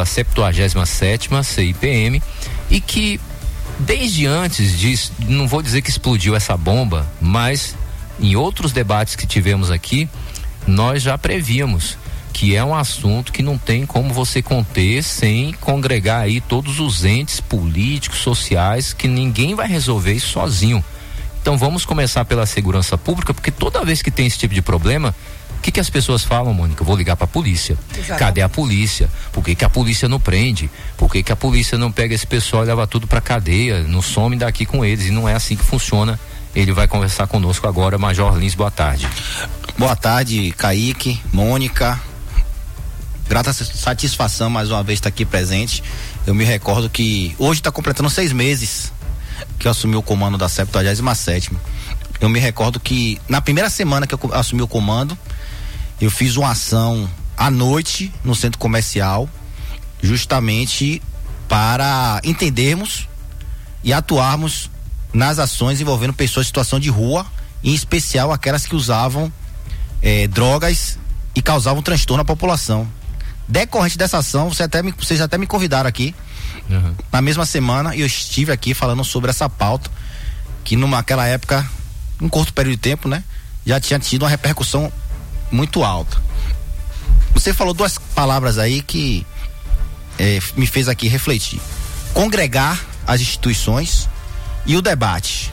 77ª CIPM e que desde antes disso, não vou dizer que explodiu essa bomba, mas em outros debates que tivemos aqui, nós já prevíamos que é um assunto que não tem como você conter sem congregar aí todos os entes políticos, sociais, que ninguém vai resolver isso sozinho. Então vamos começar pela segurança pública, porque toda vez que tem esse tipo de problema, o que as pessoas falam, Mônica? Eu vou ligar para a polícia. Exatamente. Cadê a polícia? Por que a polícia não prende? Por que a polícia não pega esse pessoal e leva tudo para cadeia? Não some daqui com eles. E não é assim que funciona. Ele vai conversar conosco agora. Major Lins, boa tarde.
Boa tarde, Kaique, Mônica. Grata satisfação mais uma vez estar aqui presente. Eu me recordo que hoje está completando 6 meses que eu assumi o comando da 77ª. Eu me recordo que na primeira semana que eu assumi o comando, eu fiz uma ação à noite no centro comercial, justamente para entendermos e atuarmos nas ações envolvendo pessoas em situação de rua, em especial aquelas que usavam drogas e causavam transtorno à população. Decorrente dessa ação, vocês até me convidaram aqui, na mesma semana, e eu estive aqui falando sobre essa pauta, que naquela época, um curto período de tempo, né, já tinha tido uma repercussão muito alta. Você falou 2 palavras aí que me fez aqui refletir: congregar as instituições e o debate.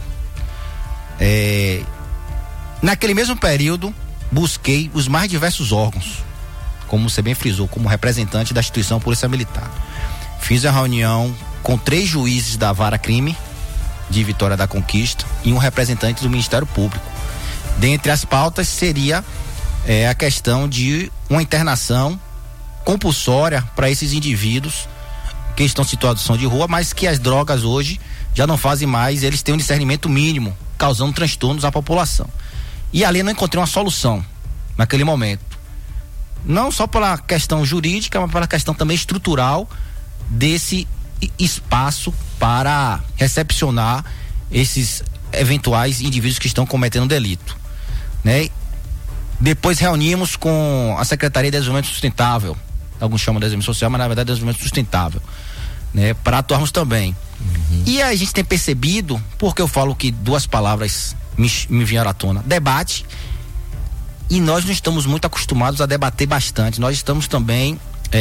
Naquele mesmo período, busquei os mais diversos órgãos, como você bem frisou, como representante da instituição Polícia Militar. Fiz a reunião com 3 juízes da Vara Crime de Vitória da Conquista e um representante do Ministério Público. Dentre as pautas seria a questão de uma internação compulsória para esses indivíduos que estão em situação de rua, mas que as drogas hoje já não fazem mais, eles têm um discernimento mínimo, causando transtornos à população. E ali eu não encontrei uma solução naquele momento. Não só pela questão jurídica, mas pela questão também estrutural desse espaço para recepcionar esses eventuais indivíduos que estão cometendo delito, né? Depois reunimos com a Secretaria de Desenvolvimento Sustentável, alguns chamam de desenvolvimento social, mas na verdade é desenvolvimento sustentável, né? Para atuarmos também. E a gente tem percebido, porque eu falo que 2 palavras me vieram à tona: debate. E nós não estamos muito acostumados a debater bastante. Nós estamos também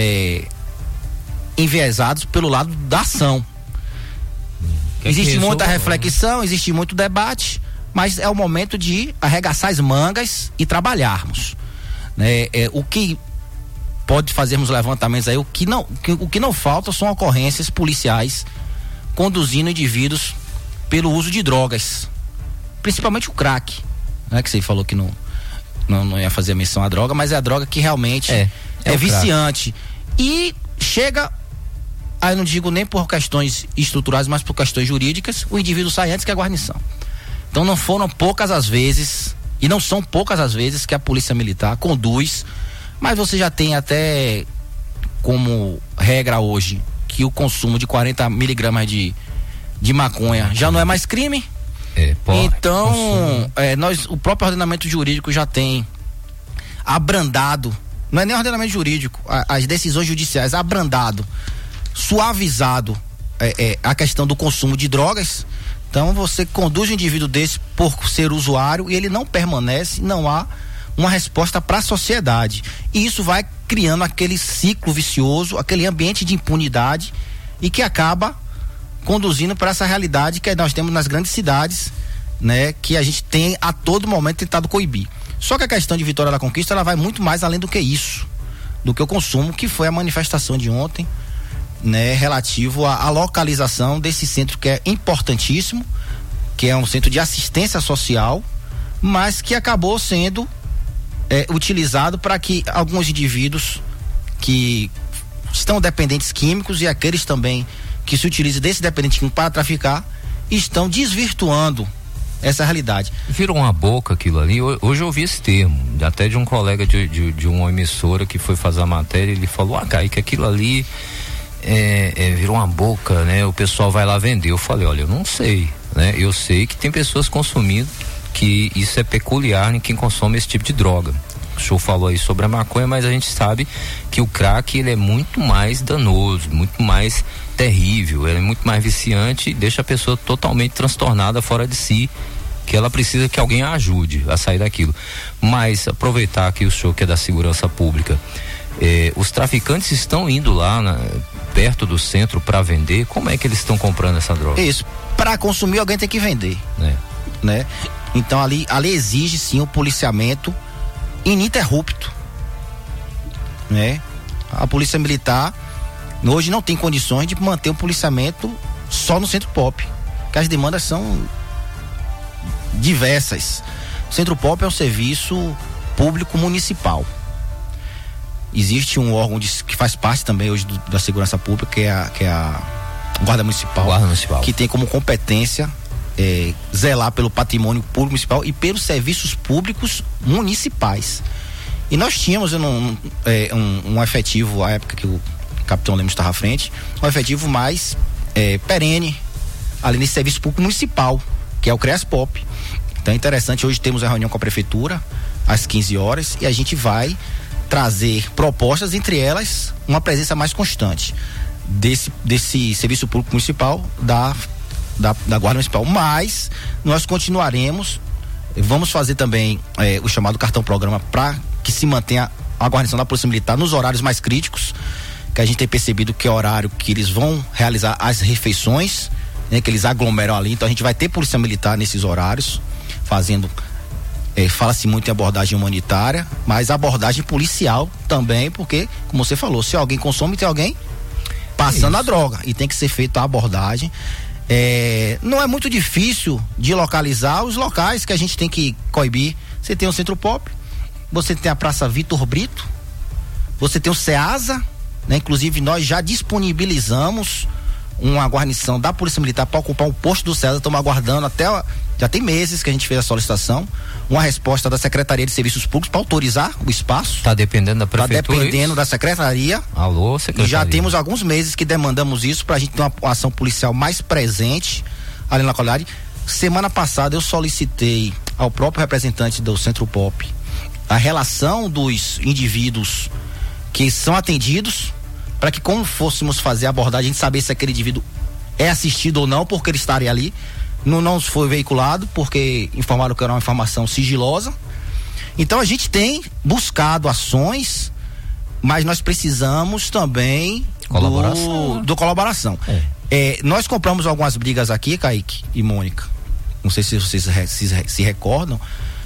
enviesados pelo lado da ação. Existe muita reflexão, existe muito debate, mas é o momento de arregaçar as mangas e trabalharmos, né? O que pode fazermos levantamentos aí, o que não falta são ocorrências policiais conduzindo indivíduos pelo uso de drogas, principalmente o crack, né? Que você falou que não ia fazer menção à droga, mas é a droga que realmente é viciante. E chega, aí não digo nem por questões estruturais, mas por questões jurídicas, o indivíduo sai antes que a guarnição. Então não foram poucas as vezes, e não são poucas as vezes, que a Polícia Militar conduz Mas você já tem até como regra hoje que o consumo de 40 miligramas de maconha já não é mais crime. Então, o próprio ordenamento jurídico já tem abrandado, não é nem ordenamento jurídico, as decisões judiciais abrandado, suavizado a questão do consumo de drogas. Então você conduz o indivíduo desse por ser usuário e ele não permanece, não há uma resposta para a sociedade. E isso vai criando aquele ciclo vicioso, aquele ambiente de impunidade e que acaba conduzindo para essa realidade que nós temos nas grandes cidades, né? Que a gente tem a todo momento tentado coibir. Só que a questão de Vitória da Conquista, ela vai muito mais além do que isso, do que o consumo, que foi a manifestação de ontem, né? Relativo à localização desse centro que é importantíssimo, que é um centro de assistência social, mas que acabou sendo utilizado para que alguns indivíduos que estão dependentes químicos e aqueles também que se utilizam desse dependente químico para traficar, estão desvirtuando essa realidade.
Virou uma boca aquilo ali. Hoje eu ouvi esse termo, até de um colega de uma emissora que foi fazer a matéria, ele falou, Kaique, aquilo ali virou uma boca, né? O pessoal vai lá vender. Eu falei, olha, eu não sei, né? Eu sei que tem pessoas consumindo, que isso é peculiar em quem consome esse tipo de droga. O senhor falou aí sobre a maconha, mas a gente sabe que o crack, ele é muito mais danoso, muito mais terrível, ele é muito mais viciante e deixa a pessoa totalmente transtornada, fora de si, que ela precisa que alguém a ajude a sair daquilo. Mas aproveitar que o senhor que é da segurança pública, os traficantes estão indo lá perto do centro para vender. Como é que eles estão comprando essa droga?
Isso, para consumir alguém tem que vender, né? Então ali exige sim o policiamento ininterrupto, né? A polícia militar hoje não tem condições de manter um policiamento só no Centro Pop, que as demandas são diversas. O Centro Pop é um serviço público municipal. Existe um órgão que faz parte também hoje da segurança pública, que é a Guarda Municipal, que tem como competência zelar pelo patrimônio público municipal e pelos serviços públicos municipais. E nós tínhamos um efetivo, à época que o Capitão Lemos estava à frente, um efetivo mais perene ali nesse serviço público municipal, que é o CREASPOP. Então é interessante, hoje temos a reunião com a prefeitura às 15 horas e a gente vai trazer propostas, entre elas uma presença mais constante desse serviço público municipal da Guarda Municipal. Mas nós continuaremos, vamos fazer também o chamado cartão programa para que se mantenha a guarnição da Polícia Militar nos horários mais críticos, que a gente tem percebido que é o horário que eles vão realizar as refeições, né, que eles aglomeram ali. Então a gente vai ter Polícia Militar nesses horários, fazendo, fala-se muito em abordagem humanitária, mas abordagem policial também, porque, como você falou, se alguém consome, tem alguém passando a droga e tem que ser feita a abordagem. Não é muito difícil de localizar os locais que a gente tem que coibir. Você tem o Centro Pop, você tem a Praça Vitor Brito, você tem o Ceasa, né? Inclusive nós já disponibilizamos uma guarnição da Polícia Militar para ocupar o posto do Ceasa. Estamos aguardando já tem meses que a gente fez a solicitação, uma resposta da Secretaria de Serviços Públicos para autorizar o espaço.
Está dependendo da prefeitura?
Está dependendo da Secretaria.
Alô, Secretaria.
E já temos alguns meses que demandamos isso para a gente ter uma ação policial mais presente ali na localidade. Semana passada eu solicitei ao próprio representante do Centro Pop a relação dos indivíduos que são atendidos, para que, como fôssemos fazer a abordagem, a gente saber se aquele indivíduo é assistido ou não, porque ele estaria ali. Não foi veiculado, porque informaram que era uma informação sigilosa. Então a gente tem buscado ações, mas nós precisamos também do colaboração. Nós compramos algumas brigas aqui, Kaique e Mônica, não sei se vocês se recordam.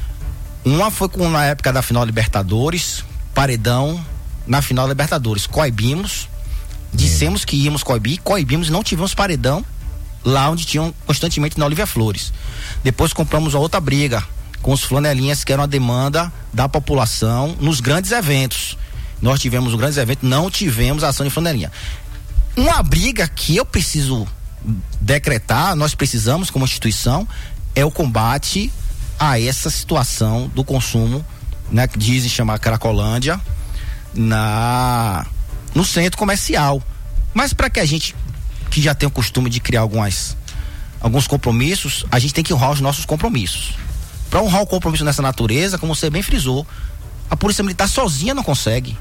Uma foi na época da final Libertadores, paredão na final Libertadores, coibimos, dissemos que íamos coibimos, não tivemos paredão lá onde tinham constantemente na Olívia Flores. Depois compramos a outra briga com os flanelinhas, que era uma demanda da população nos grandes eventos. Nós tivemos um grande evento, não tivemos ação de flanelinha. Uma briga que eu preciso decretar, nós precisamos como instituição, é o combate a essa situação do consumo, né, que dizem chamar Cracolândia, no centro comercial. Mas para que a gente, que já tem o costume de criar alguns compromissos, a gente tem que honrar os nossos compromissos. Para honrar o compromisso nessa natureza, como você bem frisou, a Polícia Militar sozinha não consegue.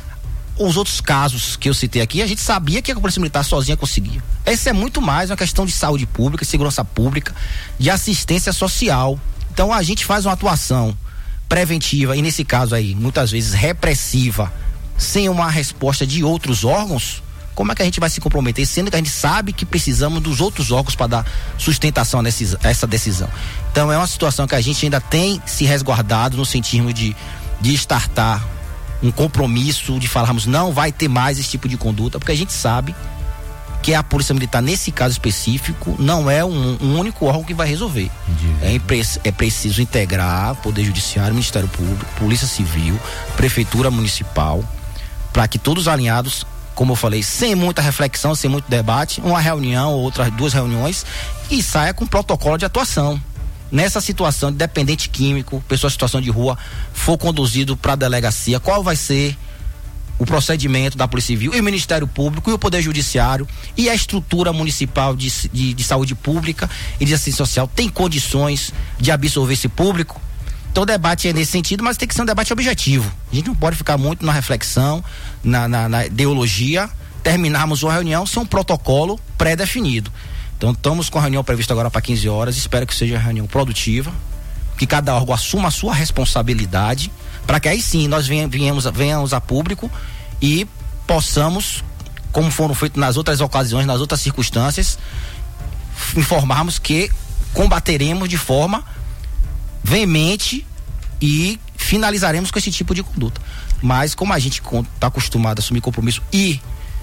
Os outros casos que eu citei aqui, a gente sabia que a Polícia Militar sozinha conseguia. Essa é muito mais uma questão de saúde pública, de segurança pública, de assistência social. Então a gente faz uma atuação preventiva e, nesse caso aí, muitas vezes repressiva, sem uma resposta de outros órgãos. Como é que a gente vai se comprometer, sendo que a gente sabe que precisamos dos outros órgãos para dar sustentação a essa decisão? Então é uma situação que a gente ainda tem se resguardado no sentido de startar um compromisso, de falarmos não vai ter mais esse tipo de conduta, porque a gente sabe que a Polícia Militar, nesse caso específico, não é um único órgão que vai resolver. É preciso integrar Poder Judiciário, Ministério Público, Polícia Civil, Prefeitura Municipal, para que todos alinhados, como eu falei, sem muita reflexão, sem muito debate, uma reunião ou outras 2 reuniões, e saia com protocolo de atuação. Nessa situação de dependente químico, pessoa em situação de rua, for conduzido para a delegacia, qual vai ser o procedimento da Polícia Civil e o Ministério Público e o Poder Judiciário e a estrutura municipal de saúde pública e de assistência social tem condições de absorver esse público? Então o debate é nesse sentido, mas tem que ser um debate objetivo. A gente não pode ficar muito na reflexão, na ideologia, terminarmos uma reunião sem um protocolo pré-definido. Então estamos com a reunião prevista agora para 15 horas, espero que seja uma reunião produtiva, que cada órgão assuma a sua responsabilidade, para que aí sim nós venhamos a público e possamos, como foram feitos nas outras ocasiões, nas outras circunstâncias, informarmos que combateremos de forma veemente e finalizaremos com esse tipo de conduta. Mas como a gente está acostumado a assumir compromisso e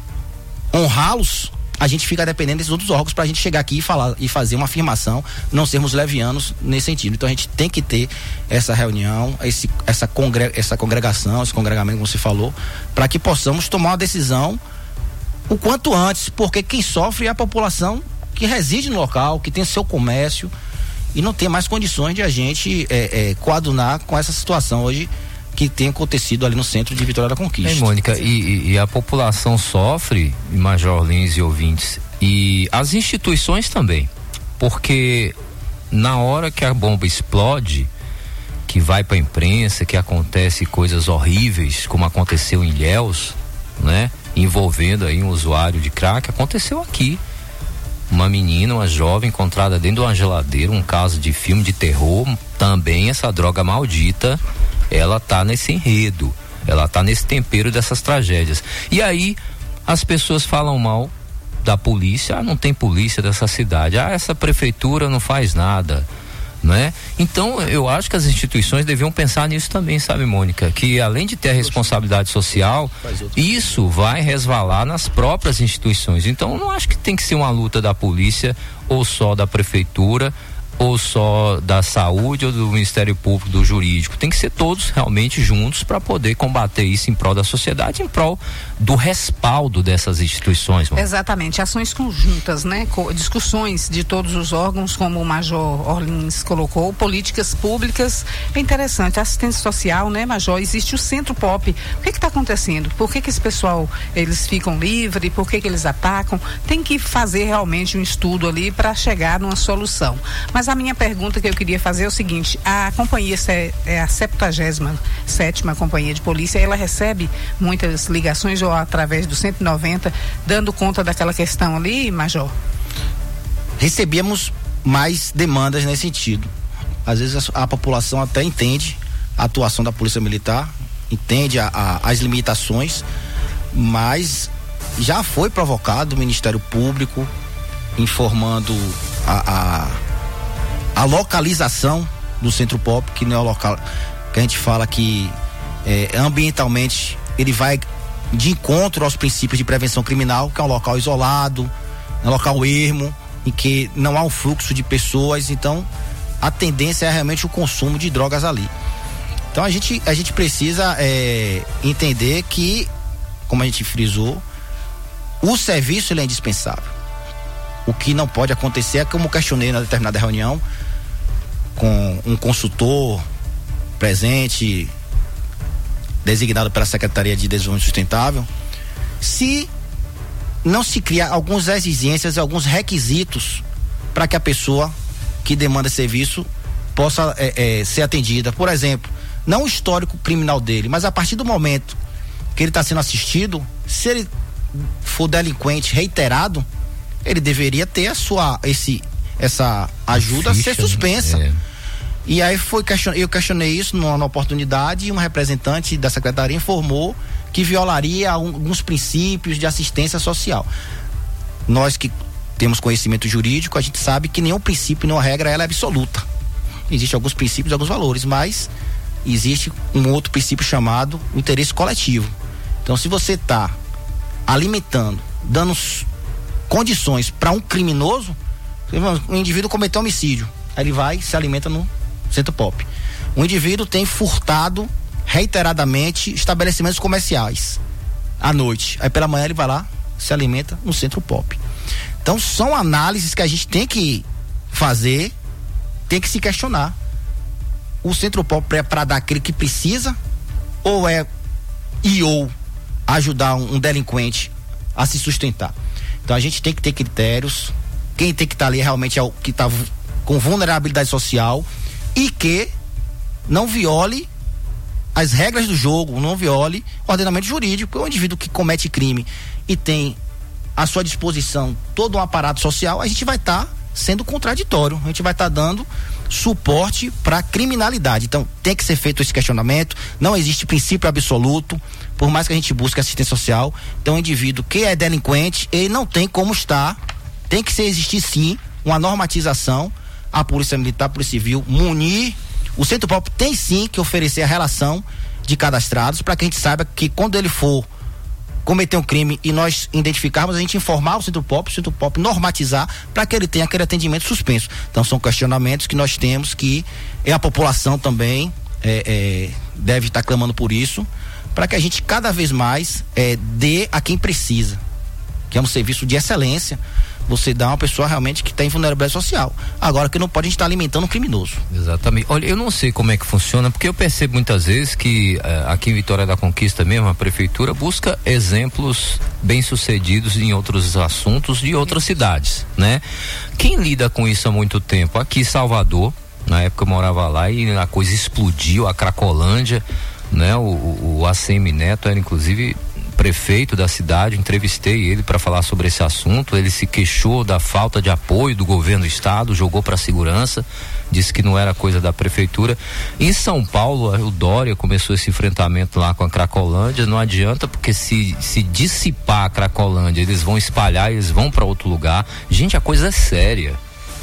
honrá-los, a gente fica dependendo desses outros órgãos para a gente chegar aqui e falar e fazer uma afirmação, não sermos levianos nesse sentido. Então a gente tem que ter essa reunião, essa congregação, esse congregamento, como você falou, para que possamos tomar uma decisão o quanto antes, porque quem sofre é a população que reside no local, que tem seu comércio e não tem mais condições de a gente coadunar com essa situação hoje que tem acontecido ali no centro de Vitória da Conquista.
Mônica, e a população sofre, Major Lins e ouvintes, e as instituições também, porque na hora que a bomba explode, que vai para a imprensa, que acontece coisas horríveis, como aconteceu em Ilhéus, né? Envolvendo aí um usuário de crack, aconteceu aqui. Uma menina, uma jovem encontrada dentro de uma geladeira, um caso de filme de terror, também essa droga maldita, ela tá nesse enredo, ela tá nesse tempero dessas tragédias. E aí as pessoas falam mal da polícia, não tem polícia dessa cidade, essa prefeitura não faz nada, né? Então eu acho que as instituições deviam pensar nisso também, sabe, Mônica, que além de ter a responsabilidade social, isso vai resvalar nas próprias instituições. Então eu não acho que tem que ser uma luta da polícia ou só da prefeitura ou só da saúde ou do Ministério Público, do jurídico. Tem que ser todos realmente juntos para poder combater isso em prol da sociedade, em prol do respaldo dessas instituições. Mano.
Exatamente, ações conjuntas, né? Discussões de todos os órgãos, como o Major Orlins colocou, políticas públicas. É interessante, assistência social, né, Major? Existe o Centro Pop. O que está acontecendo? Por que esse pessoal, eles ficam livres? Por que eles atacam? Tem que fazer realmente um estudo ali para chegar numa solução. Mas a minha pergunta que eu queria fazer é o seguinte: a companhia é a 77ª companhia de polícia, ela recebe muitas ligações ou através do 190, dando conta daquela questão ali, Major?
Recebemos mais demandas nesse sentido. Às vezes a população até entende a atuação da Polícia Militar, entende as limitações, mas já foi provocado o Ministério Público informando a localização do Centro Pop, que não é o local que a gente fala que ambientalmente ele vai de encontro aos princípios de prevenção criminal, que é um local isolado, é um local ermo, em que não há um fluxo de pessoas, então a tendência é realmente o consumo de drogas ali. Então a gente precisa entender que, como a gente frisou, o serviço ele é indispensável. O que não pode acontecer é, como eu questionei na determinada reunião, com um consultor presente, designado pela Secretaria de Desenvolvimento Sustentável, se não se criar algumas exigências, alguns requisitos para que a pessoa que demanda serviço possa ser atendida. Por exemplo, não o histórico criminal dele, mas a partir do momento que ele está sendo assistido, se ele for delinquente reiterado, ele deveria ter essa ajuda ser suspensa. E aí eu questionei isso numa oportunidade, e uma representante da secretaria informou que violaria alguns princípios de assistência social. Nós que temos conhecimento jurídico, a gente sabe que nenhum princípio, nenhuma regra, ela é absoluta. Existem alguns princípios, alguns valores, mas existe um outro princípio chamado o interesse coletivo. Então, se você está alimentando, dando condições para um criminoso, um indivíduo cometeu homicídio, aí ele vai se alimenta no Centro Pop. Um indivíduo tem furtado reiteradamente estabelecimentos comerciais à noite, aí pela manhã ele vai lá, se alimenta no Centro Pop. Então são análises que a gente tem que fazer, tem que se questionar. O Centro Pop é para dar aquele que precisa, ou ajudar um delinquente a se sustentar? Então a gente tem que ter critérios. Quem tem que estar ali realmente é o que está com vulnerabilidade social e que não viole as regras do jogo, não viole o ordenamento jurídico. O indivíduo que comete crime e tem à sua disposição todo um aparato social, a gente vai estar sendo contraditório, a gente vai estar dando suporte para a criminalidade. Então tem que ser feito esse questionamento. Não existe princípio absoluto, por mais que a gente busque assistência social. Então o indivíduo que é delinquente, ele não tem como estar, tem que existir sim uma normatização, a Polícia Militar, a Polícia Civil, munir. O Centro Pop tem sim que oferecer a relação de cadastrados, para que a gente saiba que quando ele for cometer um crime e nós identificarmos, a gente informar o Centro Pop normatizar, para que ele tenha aquele atendimento suspenso. Então são questionamentos que nós temos, que a população também deve estar clamando por isso, para que a gente cada vez mais dê a quem precisa, que é um serviço de excelência. Você dá uma pessoa realmente que está em vulnerabilidade social. Agora, que não pode, a gente estar alimentando um criminoso.
Exatamente. Olha, eu não sei como é que funciona, porque eu percebo muitas vezes que aqui em Vitória da Conquista mesmo, a prefeitura busca exemplos bem-sucedidos em outros assuntos de outras cidades, né? Quem lida com isso há muito tempo? Aqui em Salvador, na época eu morava lá e a coisa explodiu, a Cracolândia, né? O ACM Neto era inclusive prefeito da cidade, entrevistei ele para falar sobre esse assunto. Ele se queixou da falta de apoio do governo do estado, jogou para a segurança, disse que não era coisa da prefeitura. Em São Paulo, o Dória começou esse enfrentamento lá com a Cracolândia. Não adianta, porque se dissipar a Cracolândia, eles vão espalhar, eles vão para outro lugar. Gente, a coisa é séria,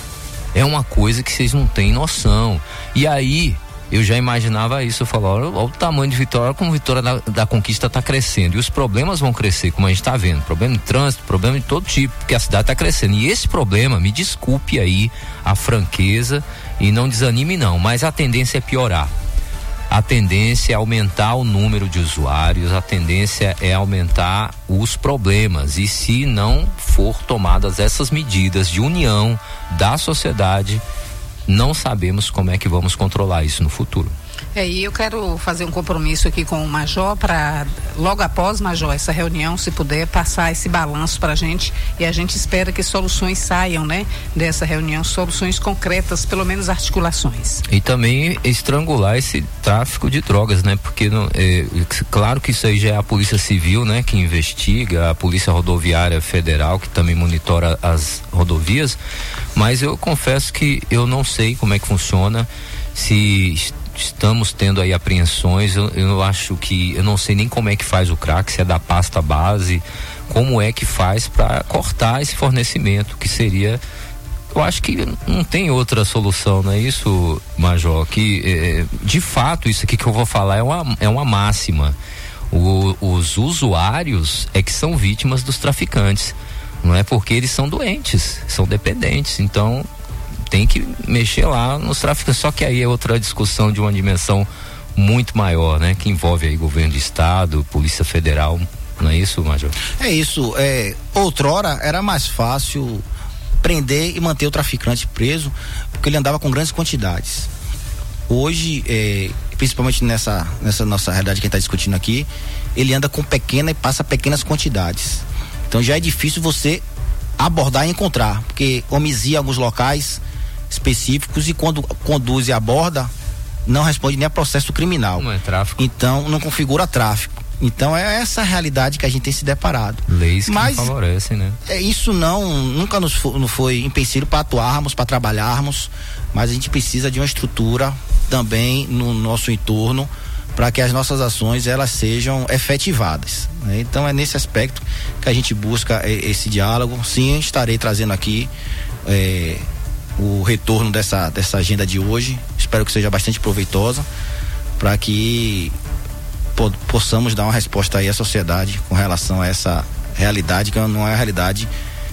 é uma coisa que vocês não têm noção. E aí eu já imaginava isso, eu falava, olha o tamanho de Vitória, como Vitória da Conquista está crescendo, e os problemas vão crescer, como a gente está vendo, problema de trânsito, problema de todo tipo, porque a cidade está crescendo, e esse problema, me desculpe aí a franqueza, e não desanime não, mas a tendência é piorar. A tendência é aumentar o número de usuários, a tendência é aumentar os problemas, e se não for tomadas essas medidas de união da sociedade, não sabemos como é que vamos controlar isso no futuro.
E eu quero fazer um compromisso aqui com o Major para, logo após, Major, essa reunião, se puder, passar esse balanço para a gente, e a gente espera que soluções saiam, né, dessa reunião, soluções concretas, pelo menos articulações.
E também estrangular esse tráfico de drogas, né, porque claro que isso aí já é a Polícia Civil, né, que investiga, a Polícia Rodoviária Federal, que também monitora as rodovias, mas eu confesso que eu não sei como é que funciona, se estamos tendo aí apreensões, eu acho que, eu não sei nem como é que faz o crack, se é da pasta base, como é que faz para cortar esse fornecimento, que seria, eu acho que não tem outra solução, não é isso, Major? Que de fato isso aqui que eu vou falar é uma máxima. Os usuários é que são vítimas dos traficantes, não é porque eles são doentes, são dependentes, então tem que mexer lá nos traficantes. Só que aí é outra discussão de uma dimensão muito maior, né? Que envolve aí governo de estado, Polícia Federal, não é isso, Major? É
isso, outrora era mais fácil prender e manter o traficante preso, porque ele andava com grandes quantidades. Hoje, principalmente nessa nossa realidade que a gente está discutindo aqui, ele anda com pequena e passa pequenas quantidades. Então já é difícil você abordar e encontrar, porque homizia em alguns locais específicos e quando conduz e aborda, não responde nem a processo criminal.
Não é tráfico.
Então não configura tráfico. Então é essa a realidade que a gente tem se deparado.
Leis que não favorecem, né?
Isso nunca não foi empecilho para atuarmos, para trabalharmos, mas a gente precisa de uma estrutura também no nosso entorno para que as nossas ações elas sejam efetivadas, né? Então é nesse aspecto que a gente busca esse diálogo. Sim, estarei trazendo aqui o retorno dessa agenda de hoje. Espero que seja bastante proveitosa para que possamos dar uma resposta aí à sociedade com relação a essa realidade que não é a realidade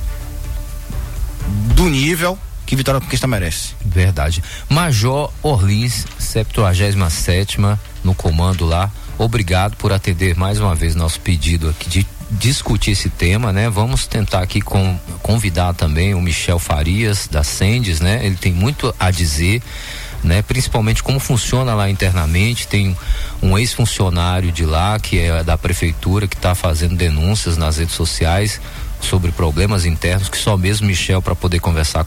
do nível que Vitória da Conquista merece.
Verdade. Major Orlins, 77ª no comando lá. Obrigado por atender mais uma vez nosso pedido aqui de discutir esse tema, né? Vamos tentar aqui convidar também o Michel Farias da Sendes, né? Ele tem muito a dizer, né? Principalmente como funciona lá internamente. Tem um ex-funcionário de lá que é da prefeitura que está fazendo denúncias nas redes sociais sobre problemas internos que só mesmo Michel para poder conversar